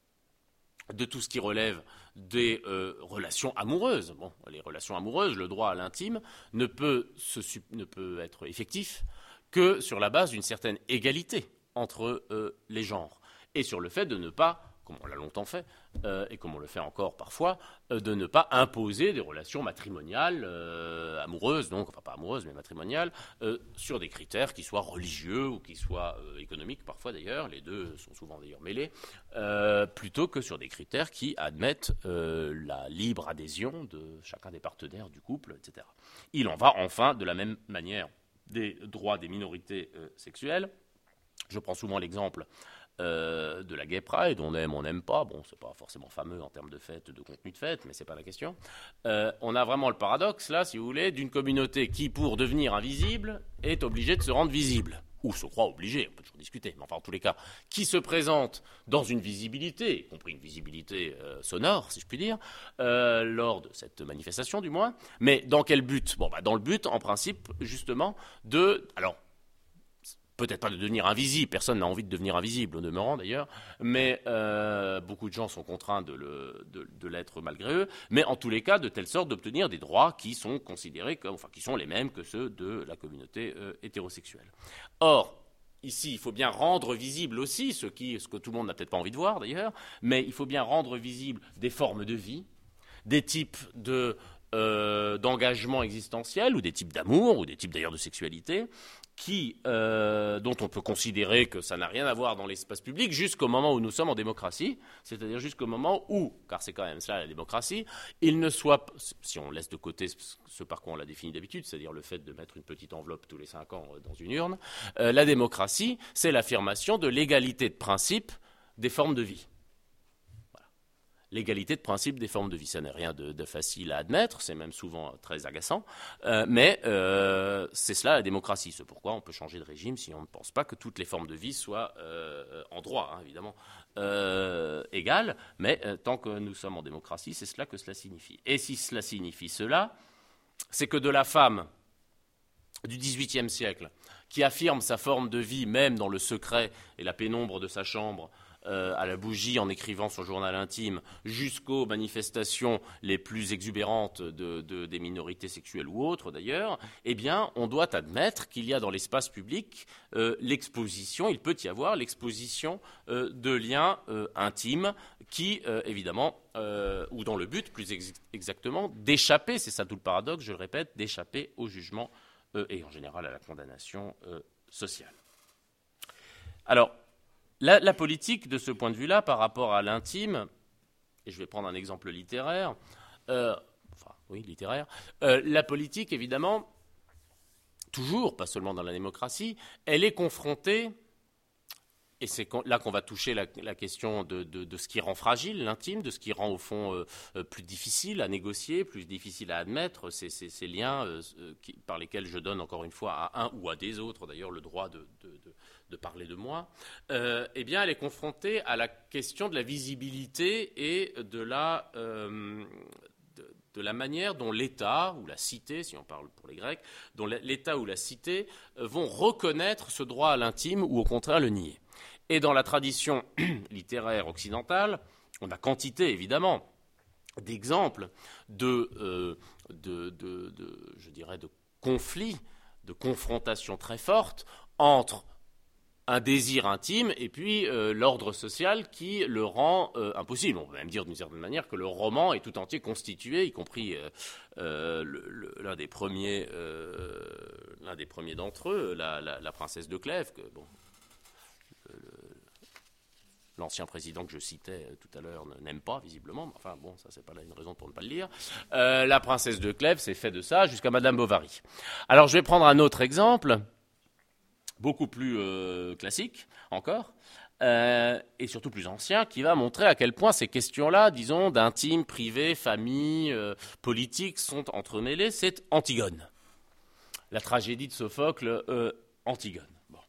de tout ce qui relève des euh, relations amoureuses. Bon, les relations amoureuses, le droit à l'intime ne peut, se, ne peut être effectif que sur la base d'une certaine égalité entre euh, les genres et sur le fait de ne pas, comme on l'a longtemps fait, euh, et comme on le fait encore parfois, euh, de ne pas imposer des relations matrimoniales, euh, amoureuses, donc, enfin pas amoureuses, mais matrimoniales, euh, sur des critères qui soient religieux ou qui soient euh, économiques, parfois d'ailleurs, les deux sont souvent d'ailleurs mêlés, euh, plutôt que sur des critères qui admettent euh, la libre adhésion de chacun des partenaires du couple, et cetera. Il en va enfin de la même manière des droits des minorités euh, sexuelles. Je prends souvent l'exemple Euh, de la Gay Pride, on aime, on n'aime pas, bon, c'est pas forcément fameux en termes de fête, de contenu de fête, mais c'est pas la question. Euh, on a vraiment le paradoxe, là, si vous voulez, d'une communauté qui, pour devenir invisible, est obligée de se rendre visible, ou se croit obligée, on peut toujours discuter, mais enfin, en tous les cas, qui se présente dans une visibilité, y compris une visibilité euh, sonore, si je puis dire, euh, lors de cette manifestation, du moins, mais dans quel but ? Bon, bah, dans le but, en principe, justement, de... alors, peut-être pas de devenir invisible, personne n'a envie de devenir invisible, au demeurant d'ailleurs, mais euh, beaucoup de gens sont contraints de, le, de, de l'être malgré eux, mais en tous les cas, de telle sorte d'obtenir des droits qui sont considérés comme, enfin, qui sont les mêmes que ceux de la communauté euh, hétérosexuelle. Or, ici, il faut bien rendre visible aussi, ce, qui, ce que tout le monde n'a peut-être pas envie de voir d'ailleurs, mais il faut bien rendre visible des formes de vie, des types de, euh, d'engagement existentiel, ou des types d'amour, ou des types d'ailleurs de sexualité, qui, euh, dont on peut considérer que ça n'a rien à voir dans l'espace public jusqu'au moment où nous sommes en démocratie, c'est-à-dire jusqu'au moment où, car c'est quand même ça la démocratie, il ne soit, si on laisse de côté ce par quoi on l'a défini d'habitude, c'est-à-dire le fait de mettre une petite enveloppe tous les cinq ans dans une urne, euh, la démocratie, c'est l'affirmation de l'égalité de principe des formes de vie. L'égalité de principe des formes de vie, ça n'est rien de, de facile à admettre, c'est même souvent très agaçant, euh, mais euh, c'est cela la démocratie. C'est pourquoi on peut changer de régime si on ne pense pas que toutes les formes de vie soient euh, en droit, hein, évidemment, euh, égales, mais euh, tant que nous sommes en démocratie, c'est cela que cela signifie. Et si cela signifie cela, c'est que de la femme du dix-huitième siècle, qui affirme sa forme de vie même dans le secret et la pénombre de sa chambre, Euh, à la bougie en écrivant son journal intime, jusqu'aux manifestations les plus exubérantes de, de, des minorités sexuelles ou autres d'ailleurs, eh bien, on doit admettre qu'il y a dans l'espace public euh, l'exposition, il peut y avoir l'exposition euh, de liens euh, intimes qui, euh, évidemment, euh, ou dans le but, plus ex- exactement, d'échapper, c'est ça tout le paradoxe, je le répète, d'échapper au jugement euh, et en général à la condamnation euh, sociale. Alors, La, la politique, de ce point de vue-là, par rapport à l'intime, et je vais prendre un exemple littéraire, euh, enfin, oui, littéraire, euh, la politique, évidemment, toujours, pas seulement dans la démocratie, elle est confrontée, et c'est là qu'on va toucher la, la question de, de, de ce qui rend fragile l'intime, de ce qui rend, au fond, euh, plus difficile à négocier, plus difficile à admettre, ces, ces, ces liens euh, qui, par lesquels je donne, encore une fois, à un ou à des autres, d'ailleurs, le droit de... de, de de parler de moi, euh, eh bien, elle est confrontée à la question de la visibilité et de la, euh, de, de la manière dont l'État, ou la cité, si on parle pour les Grecs, dont l'État ou la cité euh, vont reconnaître ce droit à l'intime ou au contraire le nier. Et dans la tradition littéraire occidentale, on a quantité, évidemment, d'exemples de, euh, de, de, de, je dirais, de conflits, de confrontations très fortes entre un désir intime et puis euh, l'ordre social qui le rend euh, impossible. On peut même dire d'une certaine manière que le roman est tout entier constitué, y compris euh, euh, le, le, l'un des premiers, euh, l'un des premiers d'entre eux, la, la, la princesse de Clèves, que bon, le, l'ancien président que je citais tout à l'heure n'aime pas visiblement, mais enfin bon, ça c'est pas là une raison pour ne pas le lire. Euh, la princesse de Clèves s'est fait de ça jusqu'à Madame Bovary. Alors je vais prendre un autre exemple, beaucoup plus euh, classique encore, euh, et surtout plus ancien, qui va montrer à quel point ces questions-là, disons, d'intime, privé, famille, euh, politique, sont entremêlées. C'est Antigone, la tragédie de Sophocle, euh, Antigone. Bon.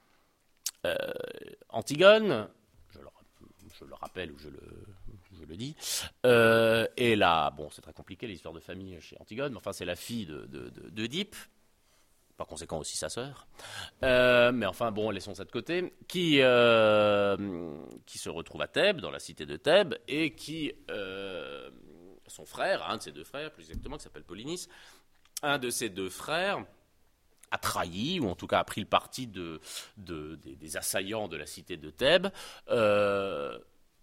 Euh, Antigone, je le, je le rappelle ou je le, je le dis, euh, est la, bon, c'est très compliqué l'histoire de famille chez Antigone, mais enfin c'est la fille de, de, de, d'Œdipe, par conséquent aussi sa sœur, euh, mais enfin bon, laissons ça de côté, qui, euh, qui se retrouve à Thèbes, dans la cité de Thèbes, et qui, euh, son frère, un de ses deux frères, plus exactement, qui s'appelle Polynice, un de ses deux frères a trahi, ou en tout cas a pris le parti de, de, des, des assaillants de la cité de Thèbes, euh,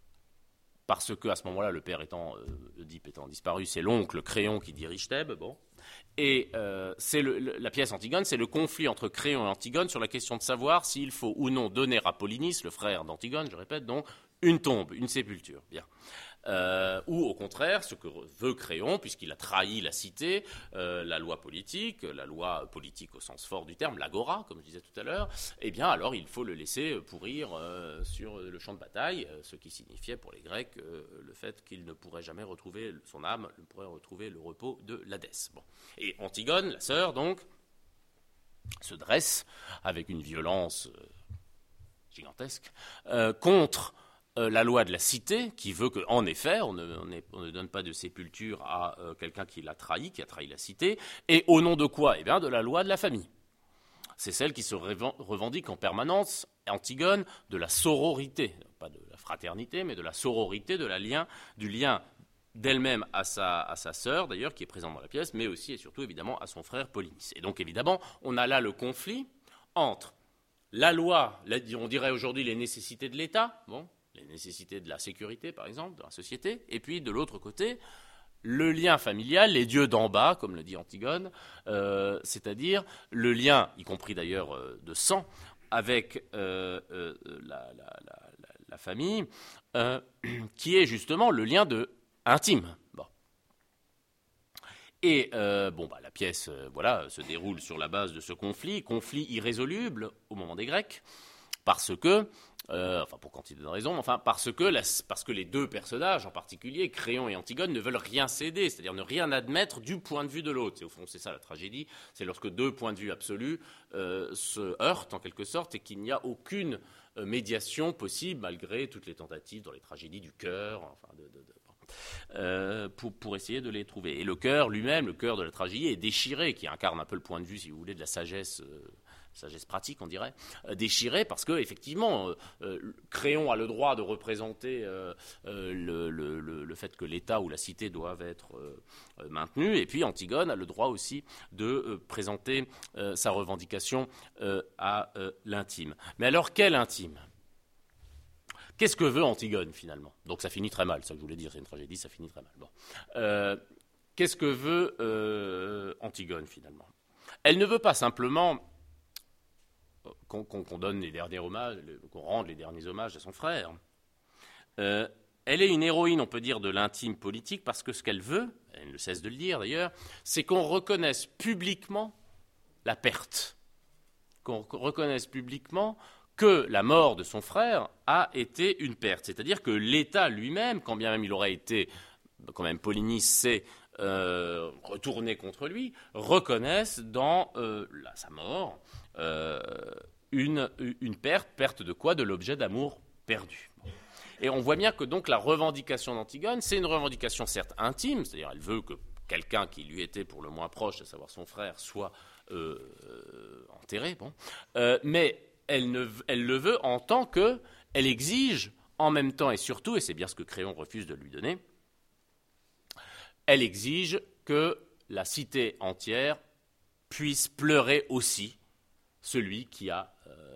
parce que à ce moment-là, le père étant, euh, Oedipe étant disparu, c'est l'oncle Créon qui dirige Thèbes, bon. Et euh, c'est le, le, la pièce Antigone, c'est le conflit entre Créon et Antigone sur la question de savoir s'il faut ou non donner à Polynice, le frère d'Antigone, je répète, donc, une tombe, une sépulture. Bien. Euh, ou au contraire, ce que veut Créon, puisqu'il a trahi la cité, euh, la loi politique, la loi politique au sens fort du terme, l'agora, comme je disais tout à l'heure, eh bien alors il faut le laisser pourrir euh, sur le champ de bataille, euh, ce qui signifiait pour les Grecs euh, le fait qu'il ne pourrait jamais retrouver son âme, ne pourrait retrouver le repos de l'Hadès. Bon. Et Antigone, la sœur, donc, se dresse avec une violence euh, gigantesque euh, contre Euh, la loi de la cité, qui veut qu'en effet, on ne, on, est, on ne donne pas de sépulture à euh, quelqu'un qui l'a trahi, qui a trahi la cité, et au nom de quoi ? Eh bien, de la loi de la famille. c'est celle qui se revendique en permanence, Antigone, de la sororité, pas de la fraternité, mais de la sororité, de la lien, du lien d'elle-même à sa, à sa sœur, d'ailleurs, qui est présente dans la pièce, mais aussi et surtout, évidemment, à son frère Polynice. Et donc, évidemment, on a là le conflit entre la loi, on dirait aujourd'hui les nécessités de l'État, bon, les nécessités de la sécurité, par exemple, de la société, et puis, de l'autre côté, le lien familial, les dieux d'en bas, comme le dit Antigone, euh, c'est-à-dire le lien, y compris d'ailleurs euh, de sang, avec euh, euh, la, la, la, la famille, euh, qui est justement le lien de intime. Bon. Et euh, bon, bah, la pièce euh, voilà, se déroule sur la base de ce conflit, conflit irrésoluble au moment des Grecs, parce que, euh, enfin pour quantité de raisons, enfin parce que, la, parce que les deux personnages, en particulier Créon et Antigone, ne veulent rien céder, c'est-à-dire ne rien admettre du point de vue de l'autre. Et au fond, c'est ça la tragédie, c'est lorsque deux points de vue absolus euh, se heurtent en quelque sorte et qu'il n'y a aucune euh, médiation possible malgré toutes les tentatives dans les tragédies du cœur, enfin de, de, de Euh, pour, pour essayer de les trouver. Et le cœur lui-même, le cœur de la tragédie est déchiré, qui incarne un peu le point de vue, si vous voulez, de la sagesse, euh, sagesse pratique, on dirait, euh, déchiré parce que effectivement, euh, euh, Créon a le droit de représenter euh, euh, le, le, le, le fait que l'État ou la cité doivent être euh, maintenus, et puis Antigone a le droit aussi de euh, présenter euh, sa revendication euh, à euh, l'intime. Mais alors, quel intime ? Qu'est-ce que veut Antigone, finalement ? Donc ça finit très mal, c'est ça que je voulais dire, c'est une tragédie, ça finit très mal. Bon. Euh, qu'est-ce que veut euh, Antigone, finalement ? Elle ne veut pas simplement qu'on, qu'on, qu'on donne les derniers hommages, qu'on rende les derniers hommages à son frère. Euh, elle est une héroïne, on peut dire, de l'intime politique, parce que ce qu'elle veut, elle ne cesse de le dire d'ailleurs, c'est qu'on reconnaisse publiquement la perte, qu'on reconnaisse publiquement que la mort de son frère a été une perte. C'est-à-dire que l'État lui-même, quand bien même il aurait été, quand même Polynice s'est euh, retourné contre lui, reconnaisse dans euh, la, sa mort euh, une, une perte. Perte de quoi ? De l'objet d'amour perdu. Et on voit bien que donc la revendication d'Antigone, c'est une revendication certes intime, c'est-à-dire elle veut que quelqu'un qui lui était pour le moins proche, à savoir son frère, soit euh, euh, enterré, bon. euh, mais Elle, ne, elle le veut en tant qu'elle exige en même temps et surtout, et c'est bien ce que Créon refuse de lui donner, elle exige que la cité entière puisse pleurer aussi celui qui a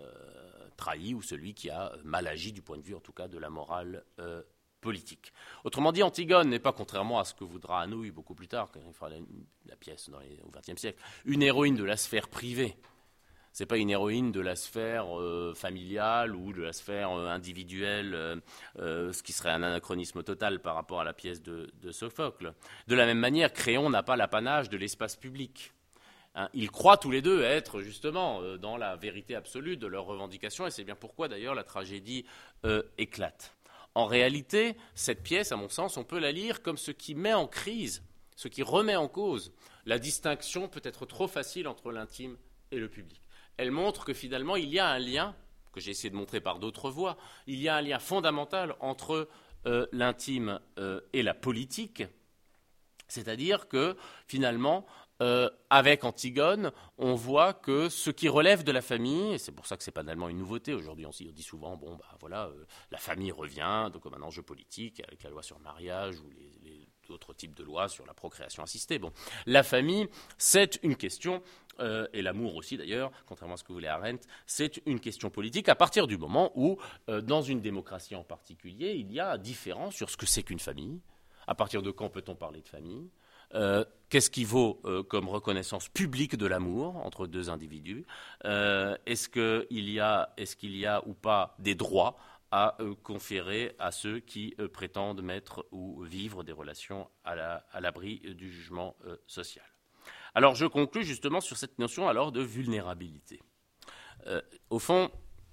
euh, trahi ou celui qui a mal agi du point de vue en tout cas de la morale euh, politique. Autrement dit, Antigone n'est pas, contrairement à ce que voudra Anouilh beaucoup plus tard, quand il fera la, la pièce dans les, au vingtième siècle, une héroïne de la sphère privée. Ce n'est pas une héroïne de la sphère euh, familiale ou de la sphère euh, individuelle, euh, euh, ce qui serait un anachronisme total par rapport à la pièce de, de Sophocle. De la même manière, Créon n'a pas l'apanage de l'espace public. Hein, ils croient tous les deux être justement euh, dans la vérité absolue de leurs revendications, et c'est bien pourquoi d'ailleurs la tragédie euh, éclate. En réalité, cette pièce, à mon sens, on peut la lire comme ce qui met en crise, ce qui remet en cause la distinction peut-être trop facile entre l'intime et le public. Elle montre que finalement, il y a un lien, que j'ai essayé de montrer par d'autres voies, il y a un lien fondamental entre euh, l'intime euh, et la politique, c'est-à-dire que finalement, euh, avec Antigone, on voit que ce qui relève de la famille, et c'est pour ça que ce n'est pas tellement une nouveauté, aujourd'hui on, on dit souvent, bon, bah voilà, euh, la famille revient donc, comme un enjeu politique, avec la loi sur le mariage ou les, les autres types de lois sur la procréation assistée. Bon, la famille, c'est une question... Euh, et l'amour aussi d'ailleurs, contrairement à ce que voulait Arendt, c'est une question politique à partir du moment où, euh, dans une démocratie en particulier, il y a différence sur ce que c'est qu'une famille, à partir de quand peut-on parler de famille, euh, qu'est-ce qui vaut euh, comme reconnaissance publique de l'amour entre deux individus, euh, est-ce qu'il y a, est-ce qu'il y a ou pas des droits à euh, conférer à ceux qui euh, prétendent mettre ou vivre des relations à, la, à l'abri euh, du jugement euh, social. Alors je conclus justement sur cette notion alors de vulnérabilité. Euh, au fond,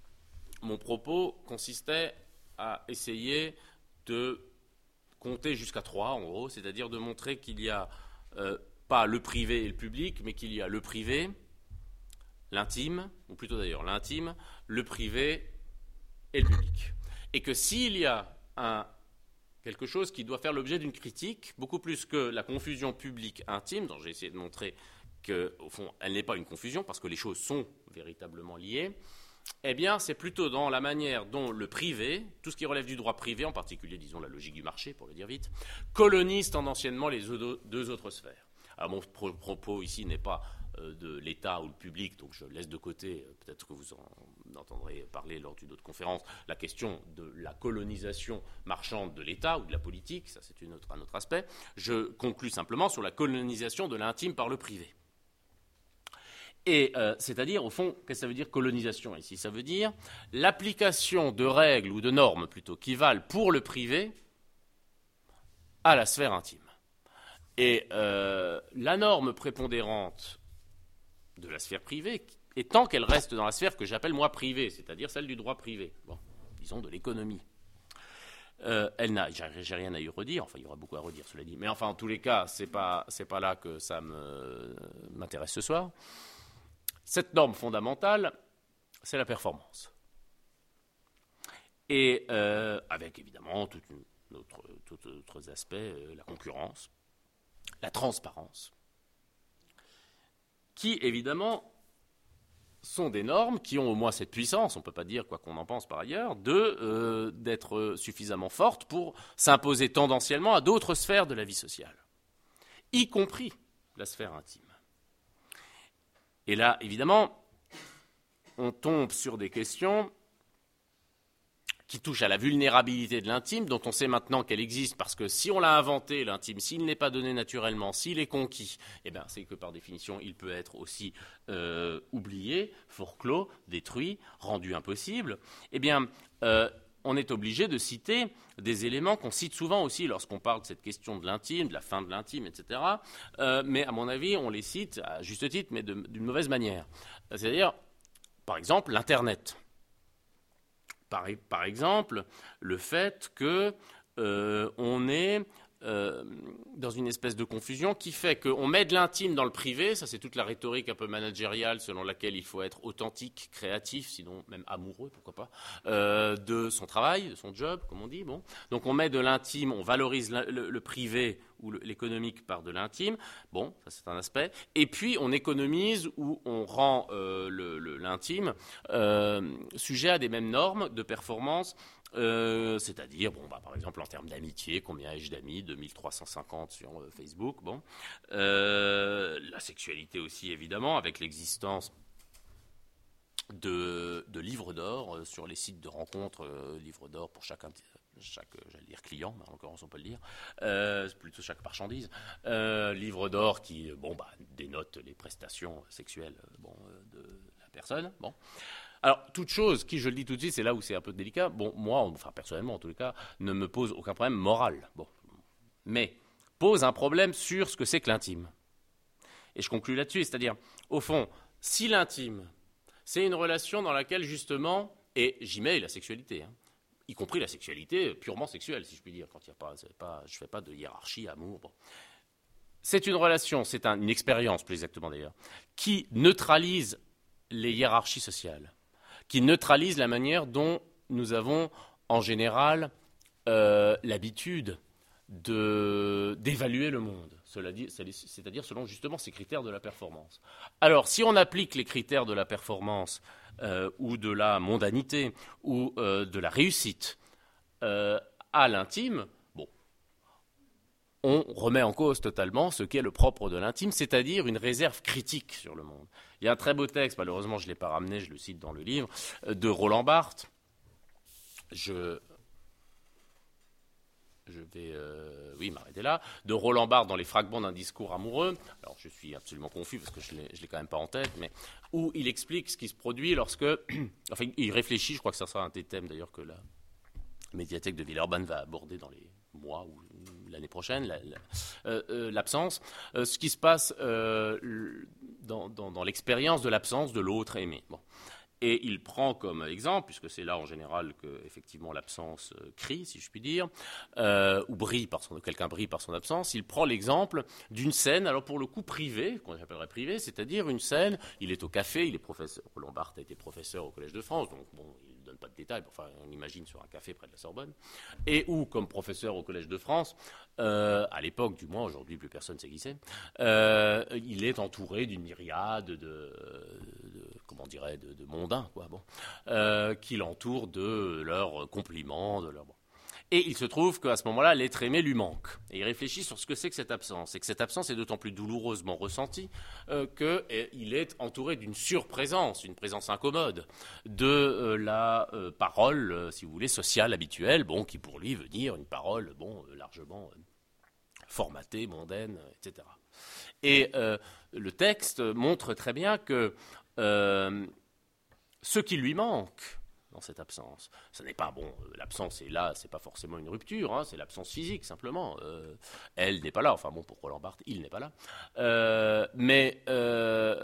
mon propos consistait à essayer de compter jusqu'à trois, en gros, c'est-à-dire de montrer qu'il y a euh, pas le privé et le public, mais qu'il y a le privé, l'intime, ou plutôt d'ailleurs l'intime, le privé et le public. Et que s'il y a un quelque chose qui doit faire l'objet d'une critique, beaucoup plus que la confusion publique-intime, dont j'ai essayé de montrer qu'au fond, elle n'est pas une confusion, parce que les choses sont véritablement liées, eh bien, c'est plutôt dans la manière dont le privé, tout ce qui relève du droit privé, en particulier, disons, la logique du marché, pour le dire vite, colonise tendanciellement les deux autres sphères. Alors, mon propos ici n'est pas euh, de l'État ou le public, donc je laisse de côté, euh, peut-être que vous en entendrez parler lors d'une autre conférence, la question de la colonisation marchande de l'État ou de la politique, ça c'est une autre, un autre aspect. Je conclus simplement sur la colonisation de l'intime par le privé. Et euh, c'est-à-dire, au fond, qu'est-ce que ça veut dire colonisation ici? Ça veut dire l'application de règles ou de normes plutôt qui valent pour le privé à la sphère intime. Et euh, la norme prépondérante de la sphère privée étant qu'elle reste dans la sphère que j'appelle moi privée, c'est-à-dire celle du droit privé, bon, disons de l'économie. Euh, elle n'a, j'ai rien à y redire, enfin il y aura beaucoup à redire cela dit, mais enfin en tous les cas, c'est pas, c'est pas là que ça me, m'intéresse ce soir. Cette norme fondamentale, c'est la performance. Et euh, avec évidemment tout, une autre, tout autres aspects, euh, la concurrence, la transparence, qui évidemment sont des normes qui ont au moins cette puissance, on ne peut pas dire quoi qu'on en pense par ailleurs, de, euh, d'être suffisamment fortes pour s'imposer tendanciellement à d'autres sphères de la vie sociale, y compris la sphère intime. Et là, évidemment, on tombe sur des questions qui touchent à la vulnérabilité de l'intime, dont on sait maintenant qu'elle existe, parce que si on l'a inventé, l'intime, s'il n'est pas donné naturellement, s'il est conquis, eh bien, c'est que par définition, il peut être aussi euh, oublié, forclos, détruit, rendu impossible. Eh bien, euh, on est obligé de citer des éléments qu'on cite souvent aussi lorsqu'on parle de cette question de l'intime, de la fin de l'intime, et cetera. Euh, mais à mon avis, on les cite à juste titre, mais de, d'une mauvaise manière. C'est-à-dire, par exemple, l'Internet. Par, par exemple, le fait qu'on euh, est euh, dans une espèce de confusion qui fait qu'on met de l'intime dans le privé, ça c'est toute la rhétorique un peu managériale selon laquelle il faut être authentique, créatif, sinon même amoureux, pourquoi pas, euh, de son travail, de son job, comme on dit. Bon. Donc on met de l'intime, on valorise le, le, le privé ou le, l'économique par de l'intime, bon, ça c'est un aspect, et puis on économise ou on rend euh, le, le, l'intime euh, sujet à des mêmes normes de performance. Euh, c'est-à-dire, bon, bah, par exemple, en termes d'amitié, combien ai-je d'amis? deux mille trois cent cinquante sur euh, Facebook. Bon. Euh, la sexualité aussi, évidemment, avec l'existence de, de livres d'or euh, sur les sites de rencontres, euh, livres d'or pour chaque, chaque j'allais dire client, mais en l'occurrence on peut le dire, euh, c'est plutôt chaque marchandise, euh, livres d'or qui, bon, bah, dénotent les prestations sexuelles bon, de la personne. Bon. Alors, toute chose qui, je le dis tout de suite, c'est là où c'est un peu délicat, bon, moi, enfin, personnellement, en tous les cas, ne me pose aucun problème moral. Bon. Mais pose un problème sur ce que c'est que l'intime. Et je conclus là-dessus, c'est-à-dire, au fond, si l'intime, c'est une relation dans laquelle, justement, et j'y mets la sexualité, hein, y compris la sexualité purement sexuelle, si je puis dire, quand il y a pas, c'est pas, je ne fais pas de hiérarchie, amour, bon. C'est une relation, c'est un, une expérience, plus exactement d'ailleurs, qui neutralise les hiérarchies sociales, qui neutralise la manière dont nous avons, en général, euh, l'habitude de, d'évaluer le monde, cela dit, c'est-à-dire selon justement ces critères de la performance. Alors, si on applique les critères de la performance euh, ou de la mondanité ou euh, de la réussite euh, à l'intime, bon, on remet en cause totalement ce qu'est le propre de l'intime, c'est-à-dire une réserve critique sur le monde. Il y a un très beau texte, malheureusement je ne l'ai pas ramené, je le cite dans le livre, de Roland Barthes. Je, je vais euh, oui, m'arrêter là. De Roland Barthes dans Les fragments d'un discours amoureux. Alors je suis absolument confus parce que je ne l'ai, je l'ai quand même pas en tête, mais où il explique ce qui se produit lorsque... enfin, il réfléchit, je crois que ça sera un des thèmes d'ailleurs que la médiathèque de Villeurbanne va aborder dans les mois ou l'année prochaine, la, la, euh, euh, l'absence, euh, ce qui se passe euh, dans, dans, dans l'expérience de l'absence de l'autre aimé. Bon. Et il prend comme exemple, puisque c'est là en général que effectivement l'absence euh, crie, si je puis dire, euh, ou brille par son, quelqu'un brille par son absence, il prend l'exemple d'une scène, alors pour le coup privée, qu'on appellerait privée, c'est-à-dire une scène, il est au café, il est professeur, Roland Barthes a été professeur au Collège de France, donc bon, il ne donne pas de détails, enfin on imagine sur un café près de la Sorbonne, et où, comme professeur au Collège de France, euh, à l'époque du moins, aujourd'hui plus personne ne sait qui c'est, euh, il est entouré d'une myriade de, de, de comment dirait, de, de mondains, quoi, bon, euh, qui l'entourent de leurs compliments, de leurs... Bon. Et il se trouve qu'à ce moment-là, l'être aimé lui manque. Et il réfléchit sur ce que c'est que cette absence. Et que cette absence est d'autant plus douloureusement ressentie euh, qu'il est entouré d'une surprésence, une présence incommode, de euh, la euh, parole, euh, si vous voulez, sociale habituelle, bon, qui pour lui veut dire une parole, bon, euh, largement euh, formatée, mondaine, et cetera. Et euh, le texte montre très bien que euh, ce qui lui manque dans cette absence, ce n'est pas, bon, l'absence est là, c'est pas forcément une rupture, hein, c'est l'absence physique simplement. Euh, elle n'est pas là, enfin bon, pour Roland Barthes, il n'est pas là. Euh, mais euh,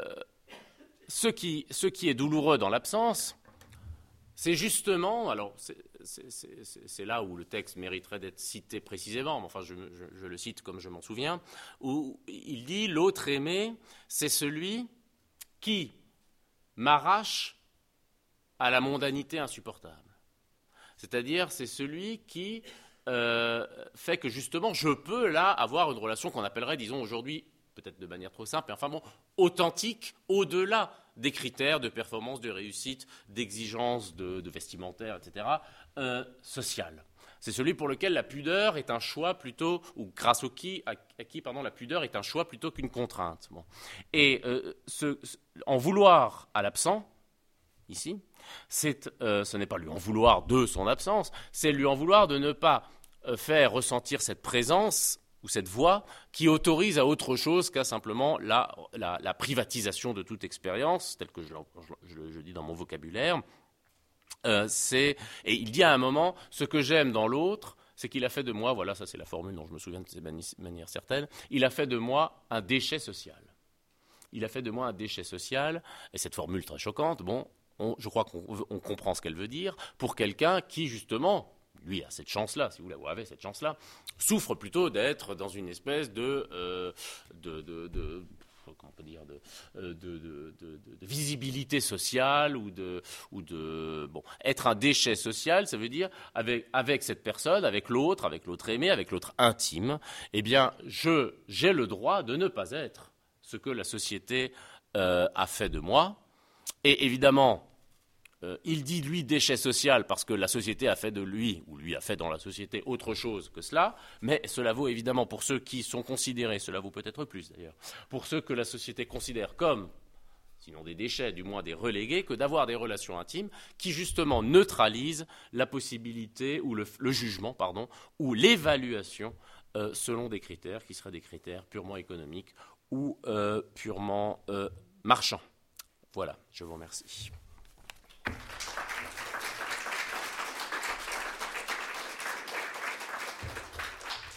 ce, qui, ce qui est douloureux dans l'absence, c'est justement, alors c'est, c'est, c'est, c'est là où le texte mériterait d'être cité précisément, mais enfin je, je, je le cite comme je m'en souviens, où il dit « L'autre aimé, c'est celui qui m'arrache à la mondanité insupportable. » C'est-à-dire, c'est celui qui euh, fait que justement, je peux là avoir une relation qu'on appellerait, disons aujourd'hui, peut-être de manière trop simple, mais enfin bon, authentique, au-delà des critères de performance, de réussite, d'exigence de, de vestimentaire, et cetera, euh, social. C'est celui pour lequel la pudeur est un choix plutôt, ou grâce au qui, à, à qui pardon, la pudeur est un choix plutôt qu'une contrainte. Bon. Et euh, ce, ce, en vouloir à l'absent, ici, c'est, euh, ce n'est pas lui en vouloir de son absence, c'est lui en vouloir de ne pas euh, faire ressentir cette présence ou cette voix qui autorise à autre chose qu'à simplement la, la, la privatisation de toute expérience, telle que je, je, je, je dis dans mon vocabulaire. Euh, c'est, et il dit à un moment, ce que j'aime dans l'autre, c'est qu'il a fait de moi, voilà, ça c'est la formule dont je me souviens de cette mani- manière certaine, il a fait de moi un déchet social. Il a fait de moi un déchet social, et cette formule très choquante, bon, on, je crois qu'on on comprend ce qu'elle veut dire, pour quelqu'un qui, justement, lui a cette chance-là, si vous la avez cette chance-là, souffre plutôt d'être dans une espèce de, euh, de, de, de comment on peut dire, de, de, de, de, de, de visibilité sociale ou de, ou de bon, être un déchet social, ça veut dire avec, avec cette personne, avec l'autre, avec l'autre aimé, avec l'autre intime, eh bien, je, j'ai le droit de ne pas être ce que la société euh, a fait de moi. Et évidemment, Euh, il dit, lui, déchet social parce que la société a fait de lui, ou lui a fait dans la société autre chose que cela, mais cela vaut évidemment pour ceux qui sont considérés, cela vaut peut-être plus d'ailleurs, pour ceux que la société considère comme, sinon des déchets, du moins des relégués, que d'avoir des relations intimes qui justement neutralisent la possibilité, ou le, le jugement, pardon, ou l'évaluation euh, selon des critères qui seraient des critères purement économiques ou euh, purement euh, marchands. Voilà, je vous remercie.